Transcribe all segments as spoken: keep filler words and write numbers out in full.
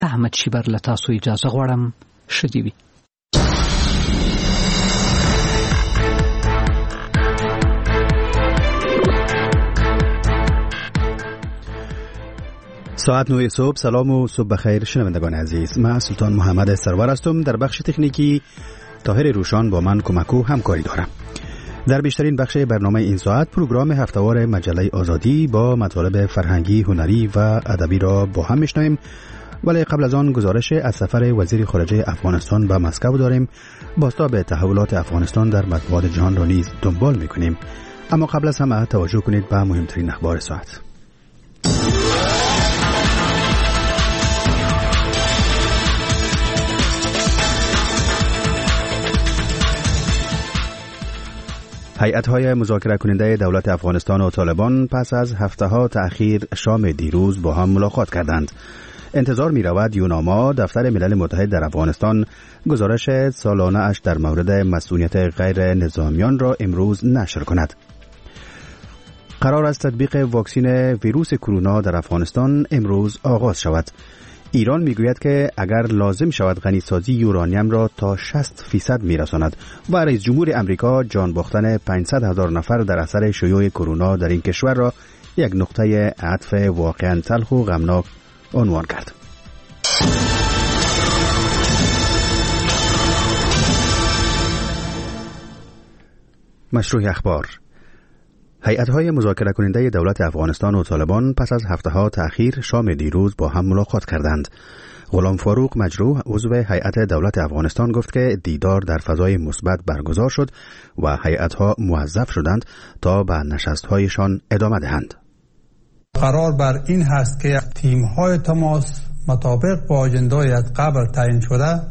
احمد شیبر له تاسو اجازه غواړم. ښه دې وي. ساعت نه صبح. سلام و صبح بخیر شنوندگان عزیز. من سلطان محمد سرور هستم. در بخش تکنیکی طاهر روشان با من کمک و همکاری دارم. در بیشترین بخش برنامه این ساعت پروگرام هفته‌وار مجله آزادی با مطالب فرهنگی، هنری و ادبی را با هم میشنویم، ولی قبل از آن گزارش از سفر وزیر خارجه افغانستان به مسکو داریم. بازتاب تحولات افغانستان در مطبوعات جهان را نیز دنبال میکنیم. اما قبل از همه توجه کنید به مهمترین اخبار ساعت. هیئت‌های مذاکره کننده دولت افغانستان و طالبان پس از هفته‌ها تأخیر شام دیروز با هم ملاقات کردند. انتظار می‌رود یوناما دفتر ملل متحد در افغانستان گزارش سالانه اش در مورد مسئولیت غیر نظامیان را امروز نشر کند. قرار است تطبیق واکسن ویروس کرونا در افغانستان امروز آغاز شود. ایران میگوید که اگر لازم شود غنیسازی یورانیم را تا شصت فیصد میرساند و رئیس جمهور امریکا جان باختن پانصد هزار نفر در اثر شیوع کرونا در این کشور را یک نقطه عطف واقعا تلخ و غمناک عنوان کرد. مشروع اخبار. هیئت‌های مذاکره کننده دولت افغانستان و طالبان پس از هفته‌ها تأخیر شام دیروز با هم ملاقات کردند. غلام فاروق مجروح عضو هیئت دولت افغانستان گفت که دیدار در فضای مثبت برگزار شد و هیئت‌ها موظف شدند تا به نشست‌هایشان ادامه دهند. قرار بر این هست که تیم‌های تماس مطابق با آژنده‌ای از قبل تعیین شده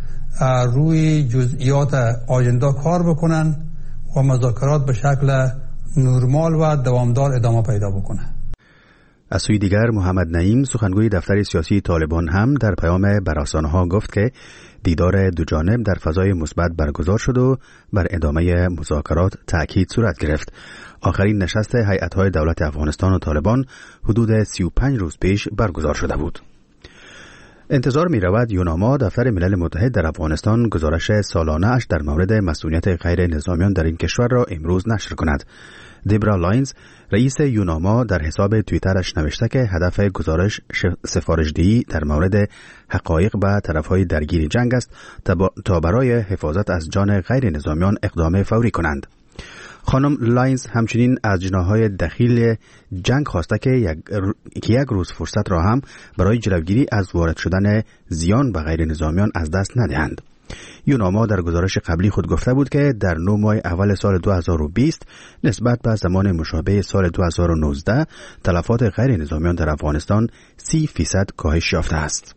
روی جزئیات آژنده کار بکنند و مذاکرات به شکل نرمال و دوامدار ادامه پیدا بکنه. از سوی دیگر محمد نعیم سخنگوی دفتر سیاسی طالبان هم در پیام بر رسانه‌ها گفت که دیدار دو جانب در فضای مثبت برگزار شد و بر ادامه مذاکرات تأکید صورت گرفت. آخرین نشست هیئت‌های دولت افغانستان و طالبان حدود سی و پنج روز پیش برگزار شده بود. انتظار می رود یوناما دفتر ملل متحد در افغانستان گزارش سالانه اش در مورد مسئولیت غیر نظامیان در این کشور را امروز نشر کند. دیبرا لاینز رئیس یوناما در حساب توییترش نوشته که هدف گزارش سفارشدهی در مورد حقایق به طرفهای درگیر جنگ است تا برای حفاظت از جان غیر نظامیان اقدام فوری کنند. خانم لاینز همچنین از جناح‌های دخیل جنگ خواسته که یک, که یک روز فرصت را هم برای جلوگیری از وارد شدن زیان به غیر نظامیان از دست ندهند. یوناما در گزارش قبلی خود گفته بود که در نه ماه اول سال دو هزار و بیست نسبت به زمان مشابه سال دو هزار و نوزده تلفات غیر نظامیان در افغانستان سی فیصد کاهش یافته است.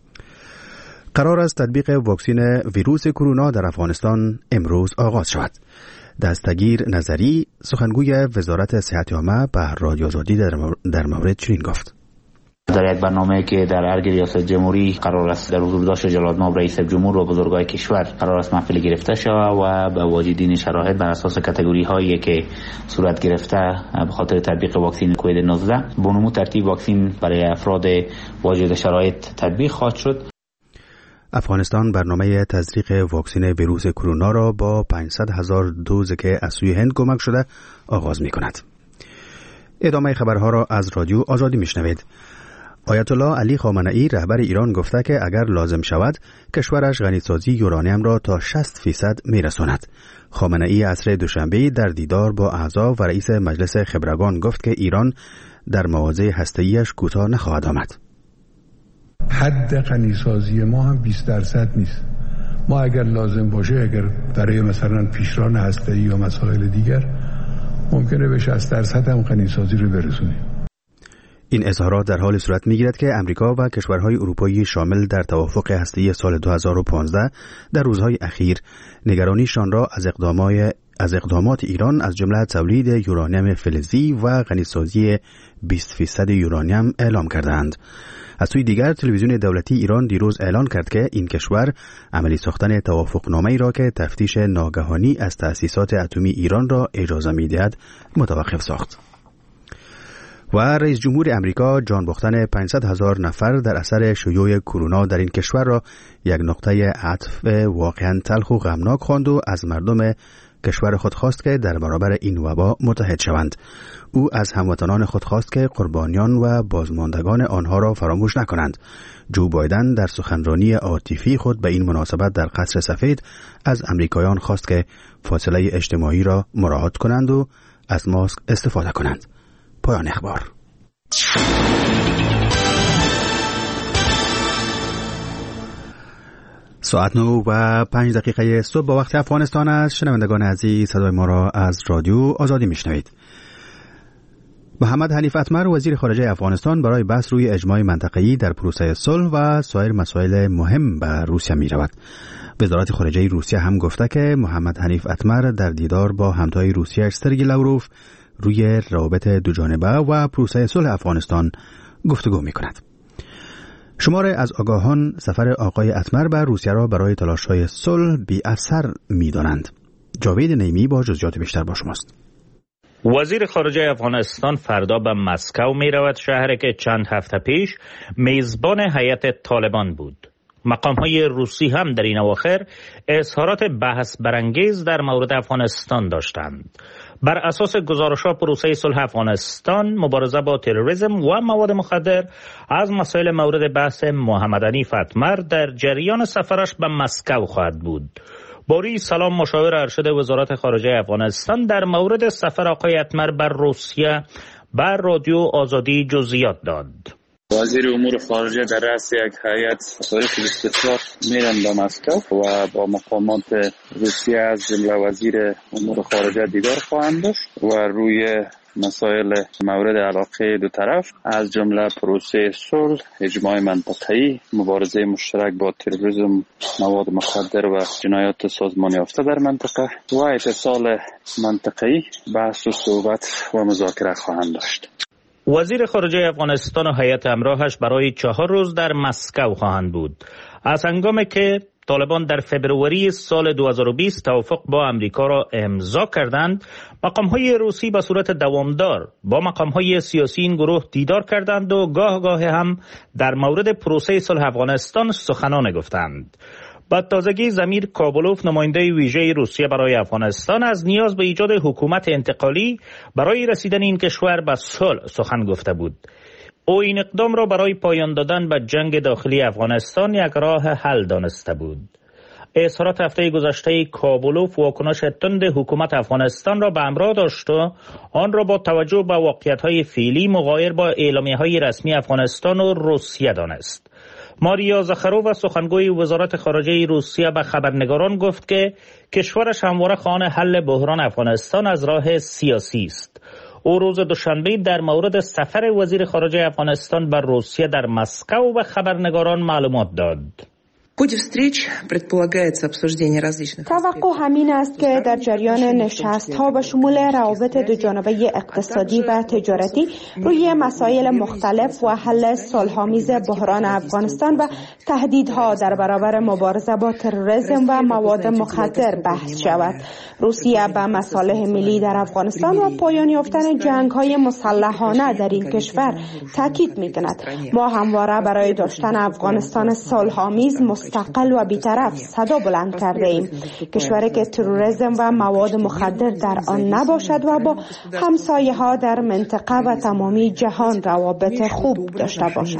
قرار است تطبیق واکسن ویروس کرونا در افغانستان امروز آغاز شود. دستگیر نظری سخنگوی وزارت صحت عامه به رادیو آزادی در مورد چنین گفت: در یک برنامه که در ارگ ریاست جمهوری قرار است در حضور داشت جلال ناب رئیس جمهور و بزرگای کشور قرار است محفل گرفته شود و به واجدین شرایط بر اساس کاتگوری هایی که صورت گرفته به خاطر تطبیق واکسن کووید نوزده به نمو ترتیب واکسن برای افراد واجد شرایط تطبیق خواهد شد. افغانستان برنامه تزریق واکسن ویروس کرونا را با پانصد هزار دوز که از سوی هند کمک شده آغاز می کند. ادامه خبرها را از رادیو آزادی می شنوید. آیت الله علی خامنه‌ای رهبر ایران گفته که اگر لازم شود کشورش غنیسازی یورانیم را تا شصت فیصد می رساند. خامنه‌ای عصر دوشنبه در دیدار با اعضا و رئیس مجلس خبرگان گفت که ایران در مواضع هسته‌ایش کوتاه نخواهد آمد. حد غنیسازی ما هم بیست درصد نیست. ما اگر لازم باشه، اگر برای مثلا پیشران هسته‌ای یا مسائل دیگر ممکنه به شصت درصد هم غنیسازی رو برسونیم. این اظهارات در حال صورت می‌گیرد که امریکا و کشورهای اروپایی شامل در توافق هسته‌ای سال دو هزار و پانزده در روزهای اخیر نگرانیشان را از اقدامات از اقدامات ایران از جمله تولید یورانیم فلزی و غنیسازی بیست فیصد یورانیم اعلام کردند. از سوی دیگر تلویزیون دولتی ایران دیروز اعلان کرد که این کشور عملی ساختن توافقنامه‌ای را که تفتیش ناگهانی از تأسیسات اتمی ایران را اجازه می‌دهد متوقف ساخت. و رئیس جمهور امریکا جان باختن پانصد هزار نفر در اثر شیوع کرونا در این کشور را یک نقطه عطف واقعا تلخ و غمناک خواند و از مردم کشور خود خواست که در برابر این وبا متحد شوند. او از هموطنان خود خواست که قربانیان و بازماندگان آنها را فراموش نکنند. جو بایدن در سخنرانی عاطفی خود به این مناسبت در قصر سفید از امریکایان خواست که فاصله اجتماعی را مراعات کنند و از ماسک استفاده کنند. پایان اخبار. ساعت نو و پنج دقیقه صبح با وقت افغانستان است. شنوندگان عزیز، صدای ما را از رادیو آزادی میشنوید. محمد حنیف اتمر وزیر خارجه افغانستان برای بحث روی اجماع منطقه‌ای در پروسه صلح و سایر مسائل مهم به روسیه می رود. وزارت خارجه روسیه هم گفته که محمد حنیف اتمر در دیدار با همتای روسیه سرگئی لاوروف روی روابط دوجانبه و پروسه صلح افغانستان گفتگو می کند. شماره از آگاهان سفر آقای اتمر به روسیه را برای تلاش‌های صلح بی اثر می دانند. جاوید نیمی با جزئیات بیشتر با شماست. وزیر خارجه افغانستان فردا به مسکو می رود، شهری که چند هفته پیش میزبان هیئت طالبان بود. مقام‌های روسی هم در این اواخر اظهارات بحث برانگیز در مورد افغانستان داشتند. بر اساس گزارش‌ها پروسه صلح افغانستان، مبارزه با تروریسم و مواد مخدر از مسائل مورد بحث محمد حنیف اتمر در جریان سفرش به مسکو خواهد بود. باری سلام، مشاور ارشد وزارت خارجه افغانستان، در مورد سفر آقای اتمر بر روسیه بر رادیو آزادی جزئیات داد. وزیر امور خارجه در رأس یک هیئت طریق استفسار میرن به مسکو و با مقامات روسیه از جمله وزیر امور خارجه دیدار خواهند داشت و روی مسائل مورد علاقه دو طرف از جمله پروسه صلح، اجماع منطقه‌ای، مبارزه مشترک با تروریسم، مواد مخدر و جنایات سازمان یافته در منطقه و اتصال منطقه‌ای بحث و صحبت و مذاکره خواهند داشت. وزیر خارجه افغانستان و هیئت همراهش برای چهار روز در مسکو خواهند بود. از هنگامی که طالبان در فبروری سال دو هزار و بیست توافق با امریکا را امضا کردند، مقام‌های روسی به صورت دوامدار با مقام‌های سیاسی این گروه دیدار کردند و گاه گاه هم در مورد پروسه صلح افغانستان سخنان گفتند. با تازگی زمیر کابلوف، نماینده ویژه روسیه برای افغانستان، از نیاز به ایجاد حکومت انتقالی برای رسیدن این کشور به صلح سخن گفته بود. او این اقدام را برای پایان دادن به جنگ داخلی افغانستان یک راه حل دانسته بود. اظهارات هفته گذشته کابلوف واکنش تند حکومت افغانستان را به همراه داشت و آن را با توجه به واقعیت‌های فعلی مغایر با اعلامیه‌های رسمی افغانستان و روسیه دانست. ماریا زخرووا، سخنگوی وزارت خارجه روسیه، به خبرنگاران گفت که کشورش همواره خواهان حل بحران افغانستان از راه سیاسی است. او روز دوشنبه در مورد سفر وزیر خارجه افغانستان به روسیه در مسکو به خبرنگاران معلومات داد. توقع همین است که در جریان نشست‌ها به شمول روابط دوجانبه اقتصادی و تجارتی روی مسائل مختلف و حل صلح‌آمیز بحران افغانستان و تهدیدها در برابر مبارزه با تروریسم و مواد مخدر بحث شود. روسیه به مصالح ملی در افغانستان و پایان یافتن جنگ‌های مسلحانه در این کشور تاکید می‌کند. ما همواره برای داشتن افغانستان صلح‌آمیز، مستقل و بی‌طرف صدا بلند کرده ایم. کشوری که تروریسم و مواد مخدر در آن نباشد و با همسایه ها در منطقه و تمامی جهان روابط خوب داشته باشد.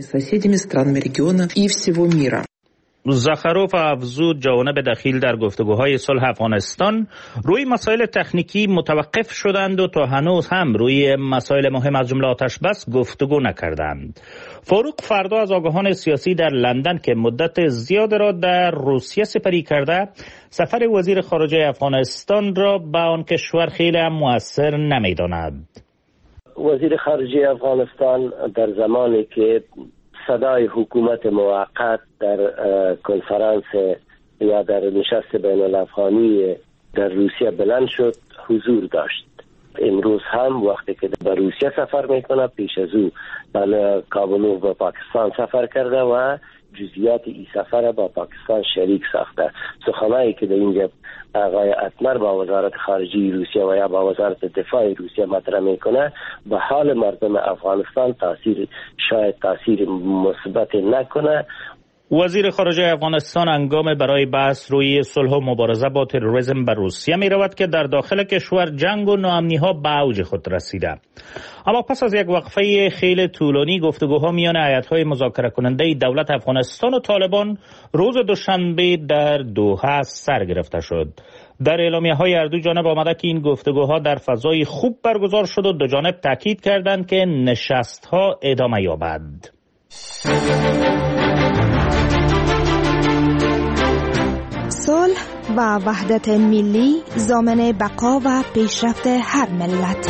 زخروف افزود جوانب دخیل در گفتگوهای صلح افغانستان روی مسائل تکنیکی متوقف شدند و تا هنوز هم روی مسائل مهم از جمله آتش بس گفتگو نکردند. فاروق فردا از آگاهان سیاسی در لندن که مدت زیاد را در روسیه سپری کرده، سفر وزیر خارجه افغانستان را به آن کشور خیلی هم مؤثر نمی‌داند. وزیر خارجه افغانستان در زمانی که صدای حکومت موقت در کنفرانس یا در نشست بین الافغانی در روسیه بلند شد، حضور داشت. امروز هم وقتی که به روسیه سفر میکنه، پیش از او به کابل و پاکستان سفر کرده و جزئیات این سفر با پاکستان شریک ساخته. سخنانی که در اینجا آقای اتمر با وزارت خارجه روسیه و یا با وزارت دفاع روسیه مطرح میکنه به حال مردم افغانستان تاثیر شاید تاثیر مثبت نکنه. وزیر خارجه افغانستان هنگام برای بحث روی صلح و مبارزه با تروریسم به روسیه می رود که در داخل کشور جنگ و ناامنی ها به اوج خود رسیده. اما پس از یک وقفه خیلی طولانی گفتگوها میان هیئت‌های مذاکره کننده دولت افغانستان و طالبان روز دوشنبه در دوحه سر گرفته شد. در اعلامیه های هر دو جانب آمده که این گفتگوها در فضای خوب برگزار شد و دو جانب تاکید کردند که نشست ها ادامه یابد. صلح و وحدت ملی ضامن بقا و پیشرفت هر ملت.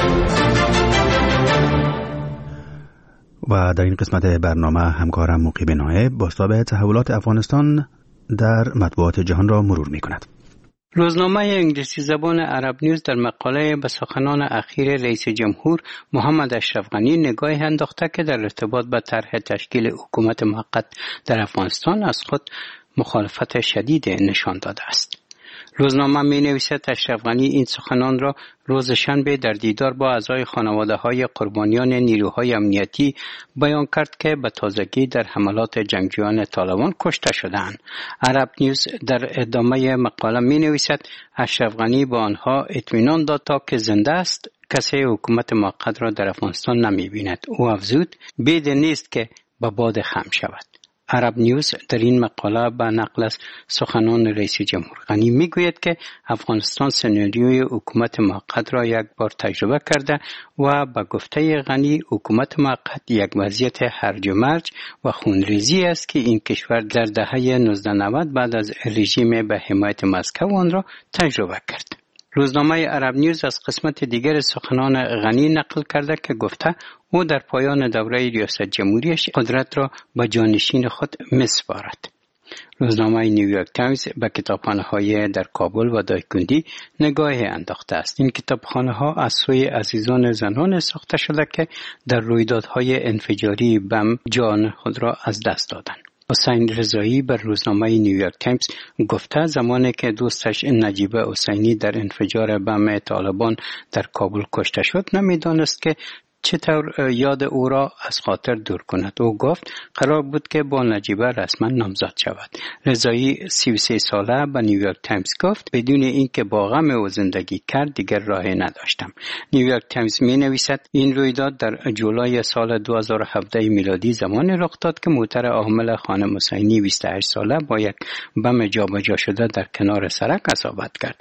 و در این قسمت برنامه همکارم مقیب نایب بازتاب تحولات افغانستان در مطبوعات جهان را مرور می کند. روزنامه انگلیسی زبان عرب نیوز در مقاله به سخنان اخیر رئیس جمهور محمد اشرف غنی نگاهی انداخته که در ارتباط با طرح تشکیل حکومت موقت در افغانستان از خود مخالفت شدید نشان داده است. روزنامه می نویسد اشرف غنی این سخنان را روز شنبه در دیدار با اعضای خانواده های قربانیان نیروهای امنیتی بیان کرد که به تازگی در حملات جنگجویان طالبان کشته شدند. عرب نیوز در ادامه مقاله می نویسد اشرف غنی با آنها اطمینان داد تا که زنده است کسی حکومت موقت را در افغانستان نمی بیند. او افزود بید نیست که به باد خم شود. عرب نیوز در این مقاله به نقل از سخنان رئیس جمهور غنی میگوید که افغانستان سناریوی حکومت موقت را یک بار تجربه کرده و به گفته غنی حکومت موقت یک وضعیت هرج و مرج و خونریزی است که این کشور در دهه نوزده نود بعد از رژیم به حمایت مسکو آن را تجربه کرد. روزنامه عرب نیوز از قسمت دیگر سخنان غنی نقل کرده که گفته او در پایان دوره ریاست جمهوریش قدرت را به جانشین خود می‌سپارد. روزنامه نیویورک تایمز به کتابخانه‌های در کابل و دایکندی نگاهی انداخته است. این کتابخانه‌ها از سوی عزیزان زنان ساخته شده که در رویدادهای انفجاری بم جان خود را از دست دادند. حسین رضایی بر روزنامه نیویورک تایمز گفته زمانی که دوستش نجیبه حسینی در انفجار بم طالبان در کابل کشته شد نمیدانست که چطور یاد او را از خاطر دور کند. او گفت قرار بود که با نجیبه رسما نامزد شود. رضایی سی و سه ساله به نیویورک تایمز گفت بدون اینکه با غم او زندگی کرد دیگر راهی نداشتم. نیویورک تایمز می نویسد این رویداد در جولای سال دو هزار و هفده میلادی زمانی رخ داد که موتر حامل خانم حسینی بیست و هشت ساله با یک بم جابجا شده در کنار سړک اصابت کرد.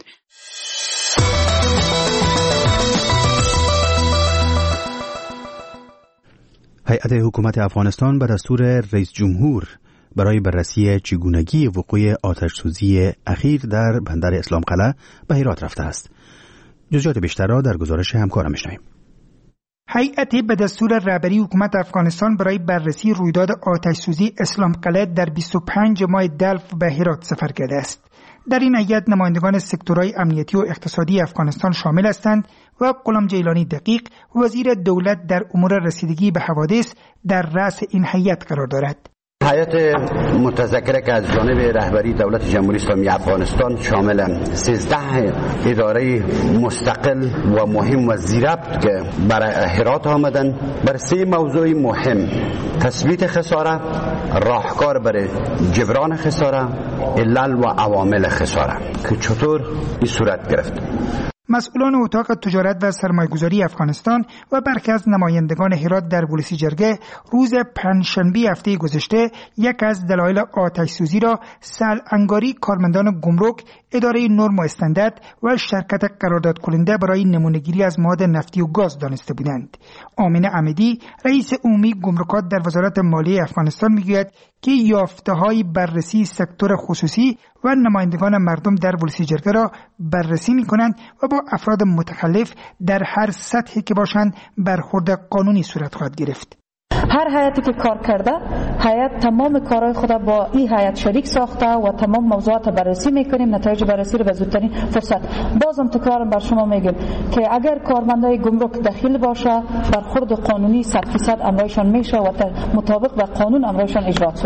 هیئت حکومت افغانستان به دستور رئیس جمهور برای بررسی چگونگی وقوع آتش‌سوزی اخیر در بندر اسلام قلعه به هرات رفته است. جزئیات بیشتر را در گزارش همکارم می‌شنویم. هیئت به دستور رهبری حکومت افغانستان برای بررسی رویداد آتش‌سوزی اسلام قلعه در بیست و پنج ماه دلف به هرات سفر کرده است. در این هیئت نمایندگان سکتورهای امنیتی و اقتصادی افغانستان شامل هستند و غلام جیلانی دقیق وزیر دولت در امور رسیدگی به حوادث در رأس این هیئت قرار دارد. هیئت متذکره که از جانب رهبری دولت جمهوری اسلامی افغانستان شامل سیزده اداره مستقل و مهم و ذی‌ربط که برای هرات آمدن بر سه موضوع مهم: تثبیت خساره، راهکار برای جبران خساره، علل و عوامل خساره که چطور این صورت گرفت. مسئولان اتاق تجارت و سرمایه‌گذاری افغانستان و برخی از نمایندگان هرات در ولسی جرگه روز پنجشنبه هفته گذشته یک از دلایل آتش‌سوزی را سلعنگاری کارمندان گمرک، اداره نرم و استاندارد و شرکت قرارداد کننده برای نمونه‌گیری از مواد نفتی و گاز دانسته بودند. آمین عمدی رئیس عمومی گمرکات در وزارت مالیه افغانستان میگوید که یافته‌های بررسی سکتور خصوصی و نمایندگان مردم در ولسی جرگه را بررسی می‌کنند و با افراد متخلف در هر سطحی که باشند برخورد قانونی صورت خواهد گرفت. هر هیئتی که کار کرده، هیئت تمام کارهای خود با این هیئت شریک ساخته و تمام موضوعات بررسی میکنیم. نتایج بررسی رو به زودترین فرصت. بازم تکرارم بر شما میگم که اگر کارمندای گمرک دخیل باشه برخورد قانونی صد فیصد امرایشان میشه و مطابق با قانون امرایشان اجرا صورت.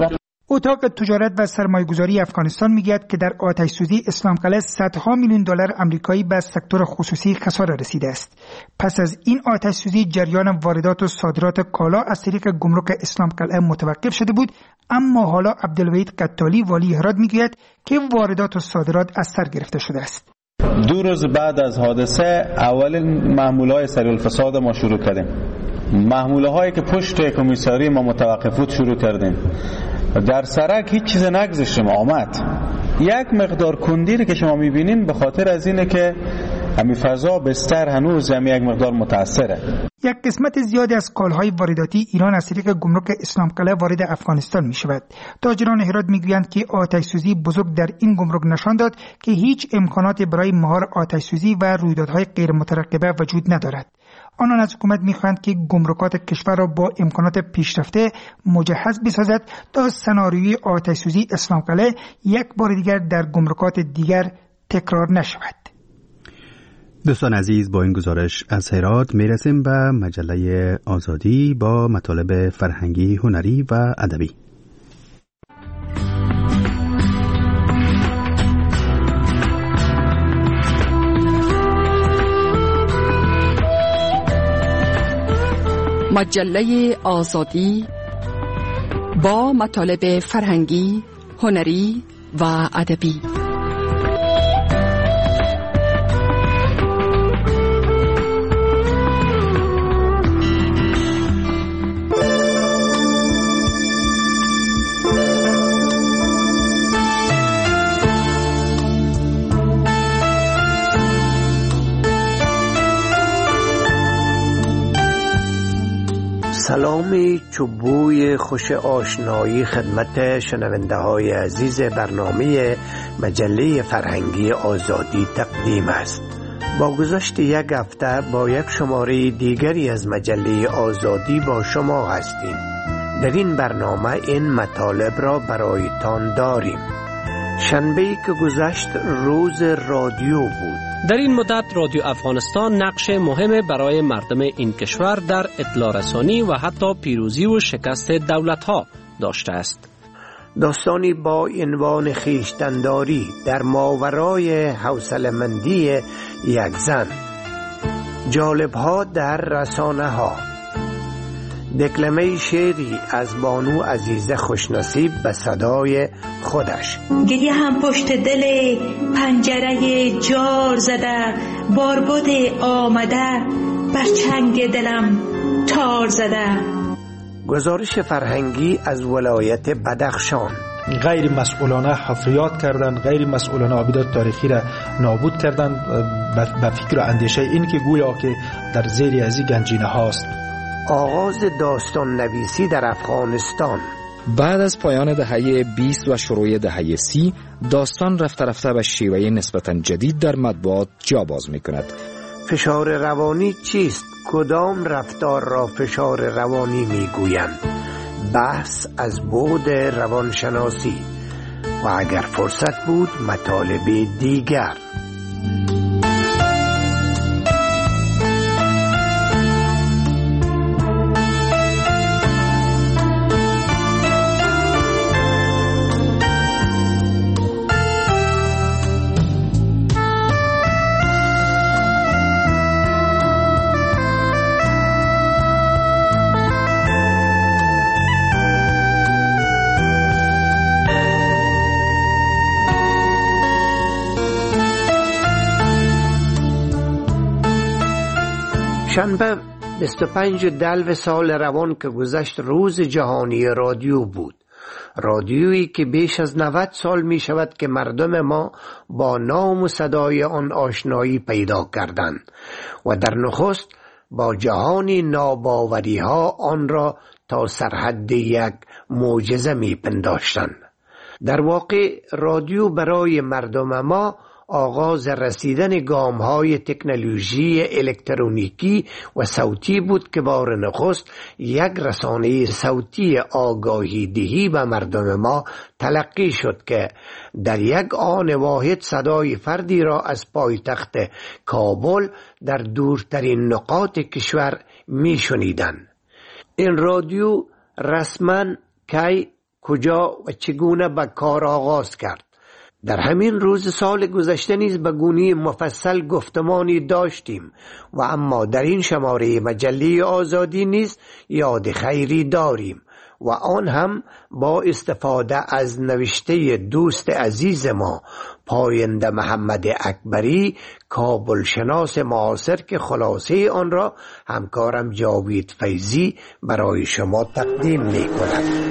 اتاق تجارت و سرمایه‌گذاری افغانستان میگوید که در آتش سوزی اسلام قلعه صدها میلیون دلار آمریکایی به سکتور خصوصی خسارت رسیده است. پس از این آتش سوزی جریان واردات و صادرات کالا از طریق گمرک اسلام قلعه متوقف شده بود، اما حالا عبدالوحید قتالی والی هرات میگوید که واردات و صادرات از سر گرفته شده است. دو روز بعد از حادثه اولین محموله‌های سریع الفساد ما شروع کردیم. محموله‌هایی که پشت کمیساری ما متوقف بود شروع کردیم. در سرک هیچ چیز نگذاشتیم، آمد. یک مقدار کندی که شما می‌بینین به خاطر از اینه که همین فضا بستر هنوز هم یک مقدار متاثره. یک قسمت زیادی از کالاهای وارداتی ایران از طریق گمرک اسلام قلعه وارد افغانستان می شود. تاجران هرات میگویند که آتش سوزی بزرگ در این گمرک نشان داد که هیچ امکاناتی برای مهار آتش سوزی و رویدادهای غیر مترقبه وجود ندارد. آنان از حکومت میخواهند که گمرکات کشور را با امکانات پیشرفته مجهز بسازد تا سناریوی آتش سوزی اسلام قلعه یک بار دیگر در گمرکات دیگر تکرار نشود. دوستان عزیز، با این گزارش از هرات میرسیم به مجله آزادی با مطالب فرهنگی، هنری و ادبی. مجله آزادی با مطالب فرهنگی، هنری و ادبی. سلامی چوبوی خوش آشنایی خدمت شنونده های عزیز برنامه مجله فرهنگی آزادی تقدیم است. با گذشت یک هفته با یک شماره دیگری از مجله آزادی با شما هستیم. در این برنامه این مطالب را برایتان داریم. شنبه‌ای که گذشت روز رادیو بود. در این مدت رادیو افغانستان نقش مهم برای مردم این کشور در اطلاع رسانی و حتی پیروزی و شکست دولت‌ها داشته است. داستانی با عنوان خویشتن‌داری در ماورای حوصله‌مندی یک زن. جالب‌ها در رسانه‌ها. دکلمه شعری از بانو عزیزه خوشنصیب به صدای خودش. گریه هم پشت دل پنجره جار زده، باربد آمده بر چنگ دلم تار زده. گزارش فرهنگی از ولایت بدخشان. غیر مسئولانه حفریات کردن، غیر مسئولانه آبیدات تاریخی را نابود کردن به فکر و اندیشه این که گویا که در زیر ازی گنجینه هاست. آغاز داستان نویسی در افغانستان. بعد از پایان دهه بیست و شروع دهه سی، داستان رفته رفته به شیوه نسبتاً جدید در مطبوعات جا باز می کند. فشار روانی چیست؟ کدام رفتار را فشار روانی می گویند؟ بحث از بعد روانشناسی و اگر فرصت بود مطالب دیگر. شنبه بیست و پنج دلو سال روان که گذشت روز جهانی رادیو بود. رادیویی که بیش از نود سال می شود که مردم ما با نام و صدای آن آشنایی پیدا کردند و در نخست با جهانی ناباوری ها آن را تا سرحد یک معجزه می پنداشتند. در واقع رادیو برای مردم ما آغاز رسیدن گام‌های تکنولوژی الکترونیکی و صوتی بود که بار نخست یک رسانه صوتی آگاهی دهی به مردم ما تلقی شد که در یک آن واحد صدای فردی را از پایتخت کابل در دورترین نقاط کشور می شنیدند. این رادیو رسما کی کجا و چگونه به کار آغاز کرد. در همین روز سال گذشته نیز به گونه مفصل گفتمانی داشتیم و اما در این شماره مجله آزادی نیز یاد خیری داریم و آن هم با استفاده از نوشته دوست عزیز ما پاینده محمد اکبری، کابل شناس معاصر، که خلاصه آن را همکارم جاوید فیضی برای شما تقدیم می کند.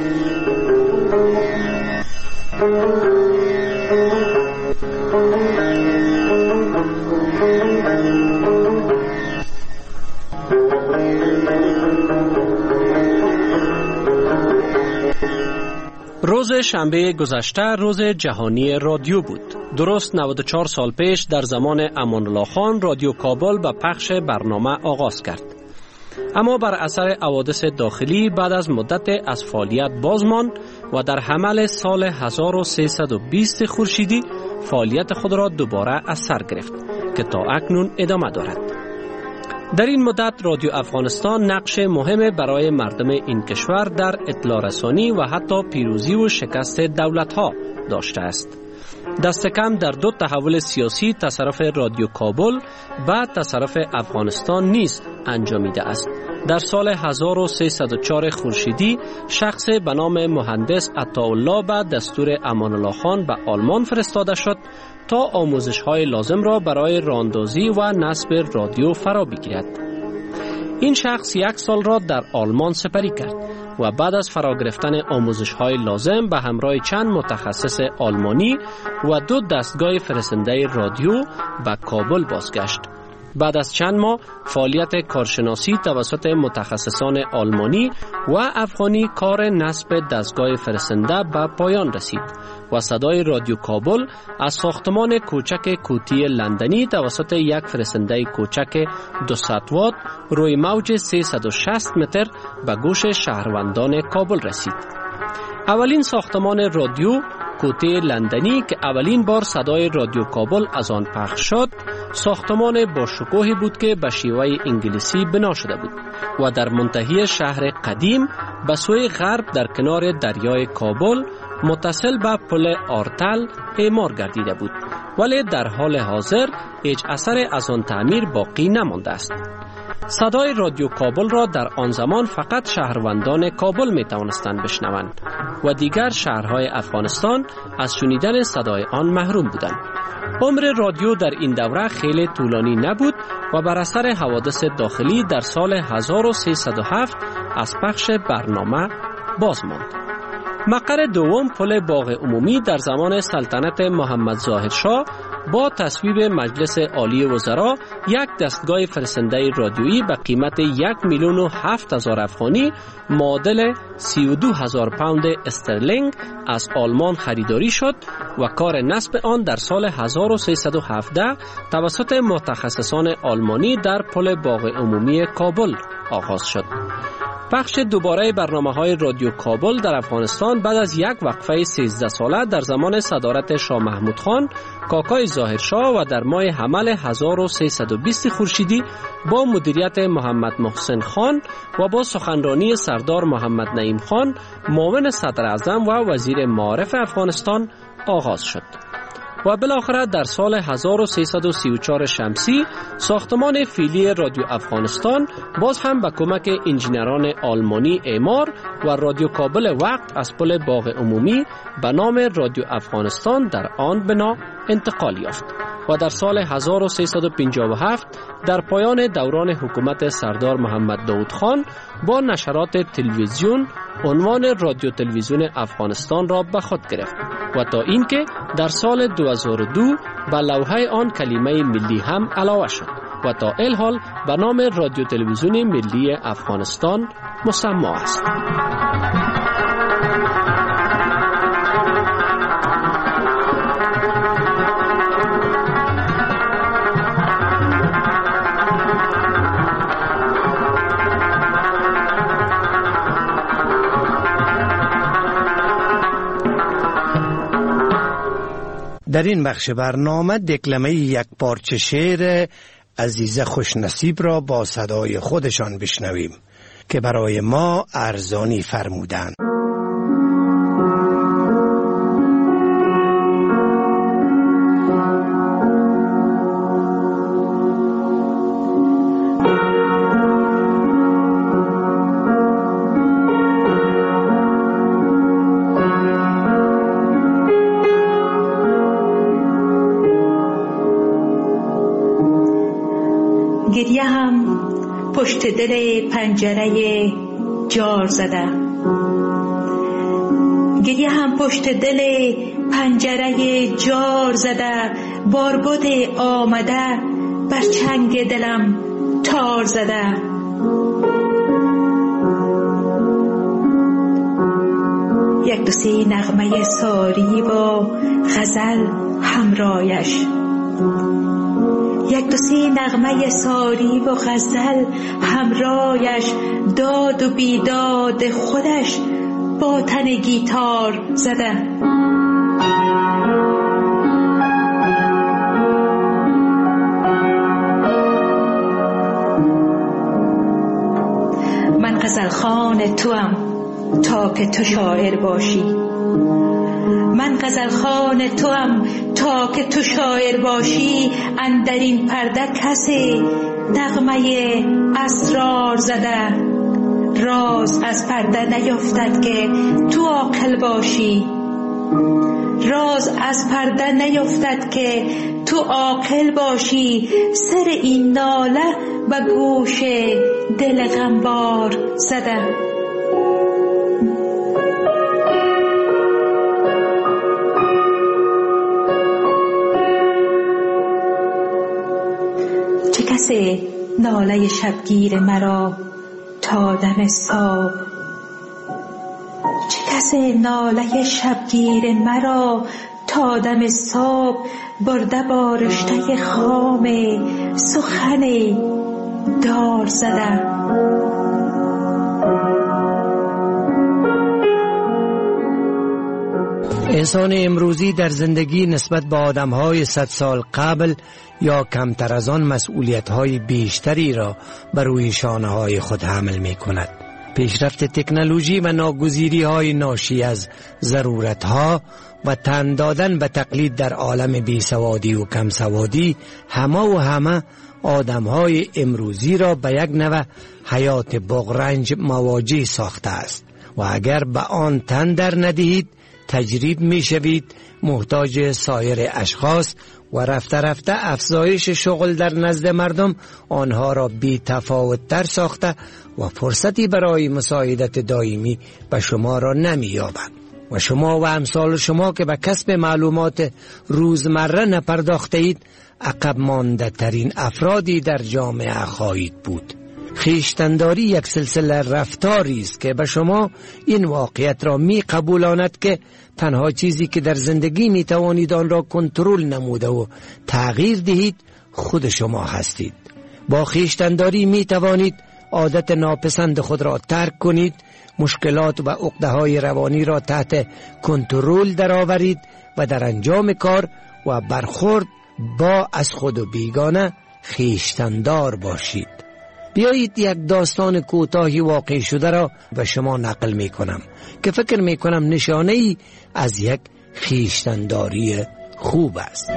روز شنبه گذشته روز جهانی رادیو بود. درست نود و چهار سال پیش در زمان امان الله خان رادیو کابل به پخش برنامه آغاز کرد. اما بر اثر حوادث داخلی بعد از مدت از فعالیت باز ماند و در حمل سال هزار و سیصد و بیست خورشیدی فعالیت خود را دوباره از سر گرفت که تا اکنون ادامه دارد. در این مدت رادیو افغانستان نقش مهم برای مردم این کشور در اطلاع رسانی و حتی پیروزی و شکست دولت‌ها داشته است. دست کم در دو تحول سیاسی تصرف رادیو کابل و تصرف افغانستان نیز انجامیده است. در سال هزار و سیصد و چهار خورشیدی شخص به نام مهندس عطاالله به دستور امان الله خان به آلمان فرستاده شد تا آموزش‌های لازم را برای راهاندازی و نصب رادیو فرا بگیرد. این شخص یک سال را در آلمان سپری کرد و بعد از فرا گرفتن آموزش‌های لازم به همراه چند متخصص آلمانی و دو دستگاه فرستنده رادیو به کابل بازگشت. بعد از چند ماه فعالیت کارشناسی توسط متخصصان آلمانی و افغانی کار نصب دستگاه فرستنده به پایان رسید و صدای رادیو کابل از ساختمان کوچک کوتی لندنی توسط یک فرستنده کوچک دویست وات روی موج سیصد و شصت متر به گوش شهروندان کابل رسید. اولین ساختمان رادیو کوتی لندنی که اولین بار صدای رادیو کابل از آن پخش شد، ساختمان با شکوهی بود که به شیوه انگلیسی بنا شده بود و در منتهی شهر قدیم به سوی غرب در کنار دریای کابل متصل به پل آرتل اعمار گردیده بود، ولی در حال حاضر هیچ اثر از آن تعمیر باقی نمانده است. صدای رادیو کابل را در آن زمان فقط شهروندان کابل می توانستند بشنوند و دیگر شهرهای افغانستان از شنیدن صدای آن محروم بودند. عمر رادیو در این دوره خیلی طولانی نبود و بر اثر حوادث داخلی در سال هزار و سیصد و هفت از پخش برنامه باز ماند. مقر دوم پل باغ عمومی در زمان سلطنت محمد ظاهر شاه با تصویب مجلس عالی وزرا یک دستگاه فرستنده رادیویی به قیمت یک میلیون و هفت هزار افغانی معادل سی و دو هزار پوند استرلینگ از آلمان خریداری شد و کار نصب آن در سال هزار و سیصد و هفده توسط متخصصان آلمانی در پل باغ عمومی کابل آغاز شد. پخش دوباره برنامه‌های رادیو کابل در افغانستان بعد از یک وقفه سیزده ساله در زمان صدارت شاه محمود خان، کاکای ظاهر شاه و در ماه حمل هزار و سیصد و بیست خورشیدی با مدیریت محمد محسن خان و با سخنرانی سردار محمد نعیم خان، معاون صدر اعظم و وزیر معارف افغانستان آغاز شد. و بالاخره در سال هزار و سیصد و سی و چهار شمسی ساختمان فعلی رادیو افغانستان باز هم به کمک انجینران آلمانی اعمار و رادیو کابل وقت از پل باغ عمومی به نام رادیو افغانستان در آن بنا انتقال یافت و در سال هزار و سیصد و پنجاه و هفت در پایان دوران حکومت سردار محمد داود خان با نشرات تلویزیون عنوان رادیو تلویزیون افغانستان را به خود گرفت و تا اینکه در سال دو هزار و دو به لوحه آن کلمه ملی هم علاوه شد و تا الحال به نام رادیو تلویزیون ملی افغانستان مسمی است. در این بخش برنامه دکلمه یک پارچه شعر عزیزه خوشنصیب را با صدای خودشان بشنویم که برای ما ارزانی فرمودند. گریه هم پشت دل پنجره جار زده، گریه هم پشت دل پنجره جار زده، باربد آمده بر چنگ دلم تار زده. یک دو سه نغمه ساری و غزل همرایش، یک دو سه نغمه ساری و غزل همرایش، داد و بیداد خودش با تن گیتار زده. من غزل خوان توام تا که تو شاعر باشی، من غزل خوان توام تا که تو شاعر باشی. اندر این پرده کسی نغمه اسرار زده، راز از پرده نیفتد که تو عاقل باشی، راز از پرده نیفتد که تو عاقل باشی. سر این ناله به گوش دل غمبار زده. چه کسی ناله شبگیر مرا تا دم صبح، چه کسی ناله شبگیر مرا تا دم صبح، برده با رشته خام سخن دار زده. انسان امروزی در زندگی نسبت به آدم‌های صد سال قبل یا کمتر از آن مسئولیت‌های بیشتری را بر روی شانه‌های خود حمل می‌کند. پیشرفت تکنولوژی و ناگزیری‌های ناشی از ضرورت‌ها و تن دادن به تقلید در عالم بیسوادی و کم سوادی همه و همه آدم‌های امروزی را به یک نوع حیات بغرنج مواجه ساخته است و اگر به آن تن در ندهید تجریب می شوید محتاج سایر اشخاص و رفته رفته افزایش شغل در نزد مردم آنها را بی تفاوت تر ساخته و فرصتی برای مساعدت دائمی به شما را نمی یابند و شما و امثال شما که به کسب معلومات روزمره نپرداخته اید عقب مانده ترین افرادی در جامعه خواهید بود. خویشتنداری یک سلسله رفتاری است که به شما این واقعیت را می قبولاند که تنها چیزی که در زندگی می توانید آن را کنترل نموده و تغییر دهید خود شما هستید. با خویشتنداری می توانید عادت ناپسند خود را ترک کنید، مشکلات و عقده‌های روانی را تحت کنترل درآورید و در انجام کار و برخورد با از خود و بیگانه خویشتندار باشید. بیایید یک داستان کوتاهی واقع شده را به شما نقل می کنم که فکر می کنم نشانه ای از یک خویشتنداری خوب است.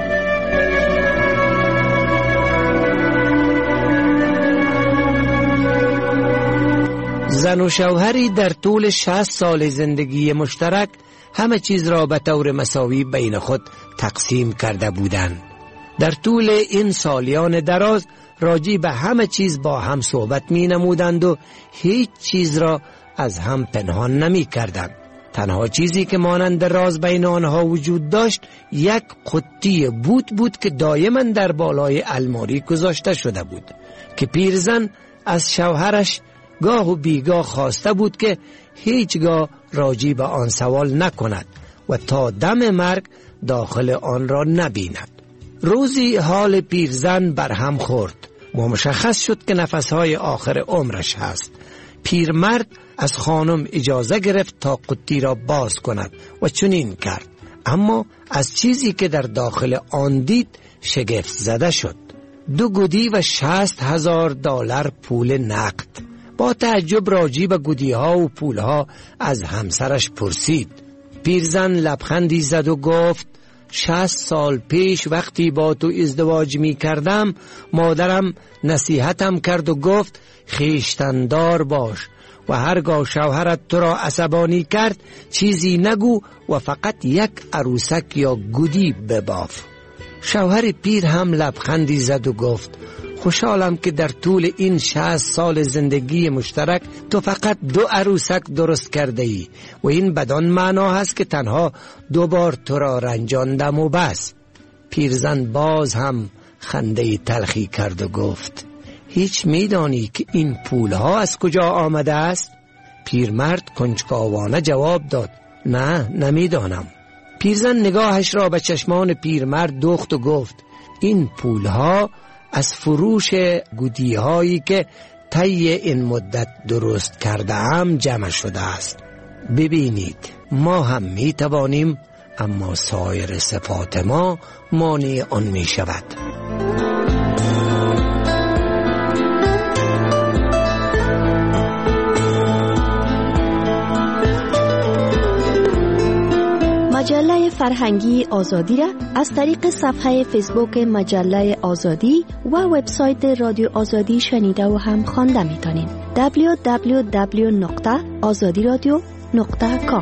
زن و شوهری در طول شصت سال زندگی مشترک همه چیز را به طور مساوی بین خود تقسیم کرده بودند. در طول این سالیان دراز راجی به همه چیز با هم صحبت می نمودند و هیچ چیز را از هم پنهان نمی کردند. تنها چیزی که مانند راز بین آنها وجود داشت یک قطی بود بود که دائما در بالای الماری گذاشته شده بود که پیرزن از شوهرش گاه و بیگاه خواسته بود که هیچگاه راجی به آن سوال نکند و تا دم مرگ داخل آن را نبیند. روزی حال پیرزن بر هم خورد و مشخص شد که نفسهای آخر عمرش هست. پیرمرد از خانم اجازه گرفت تا قطی را باز کند و چنین کرد، اما از چیزی که در داخل آن دید شگفت زده شد. دو گودی و شصت هزار دلار پول نقد. با تعجب راجی به گودی ها و پول ها از همسرش پرسید. پیرزن لبخندی زد و گفت شصت سال پیش وقتی با تو ازدواج می کردم مادرم نصیحتم کرد و گفت خویشتندار باش و هرگاه شوهرت تو را عصبانی کرد چیزی نگو و فقط یک عروسک یا گودی بباف. شوهر پیر هم لبخندی زد و گفت خوشحالم که در طول این شصت سال زندگی مشترک تو فقط دو عروسک درست کرده ای و این بدان معنا هست که تنها دو بار تو را رنجاندم و بس. پیرزن باز هم خنده تلخی کرد و گفت هیچ میدانی که این پولها از کجا آمده است؟ پیرمرد کنجکاوانه جواب داد نه نمیدانم. پیرزن نگاهش را به چشمان پیرمرد دوخت و گفت این پولها از فروش گودی هایی که طی این مدت درست کرده ام جمع شده است. ببینید ما هم می توانیم، اما سایر صفات ما مانع آن می شود. مجله فرهنگی آزادی را از طریق صفحه فیسبوک مجله آزادی و وبسایت رادیو آزادی شنیده و هم خوانده می‌تونید. دبلیو دبلیو دبلیو نقطه آزادی رادیو نقطه کام.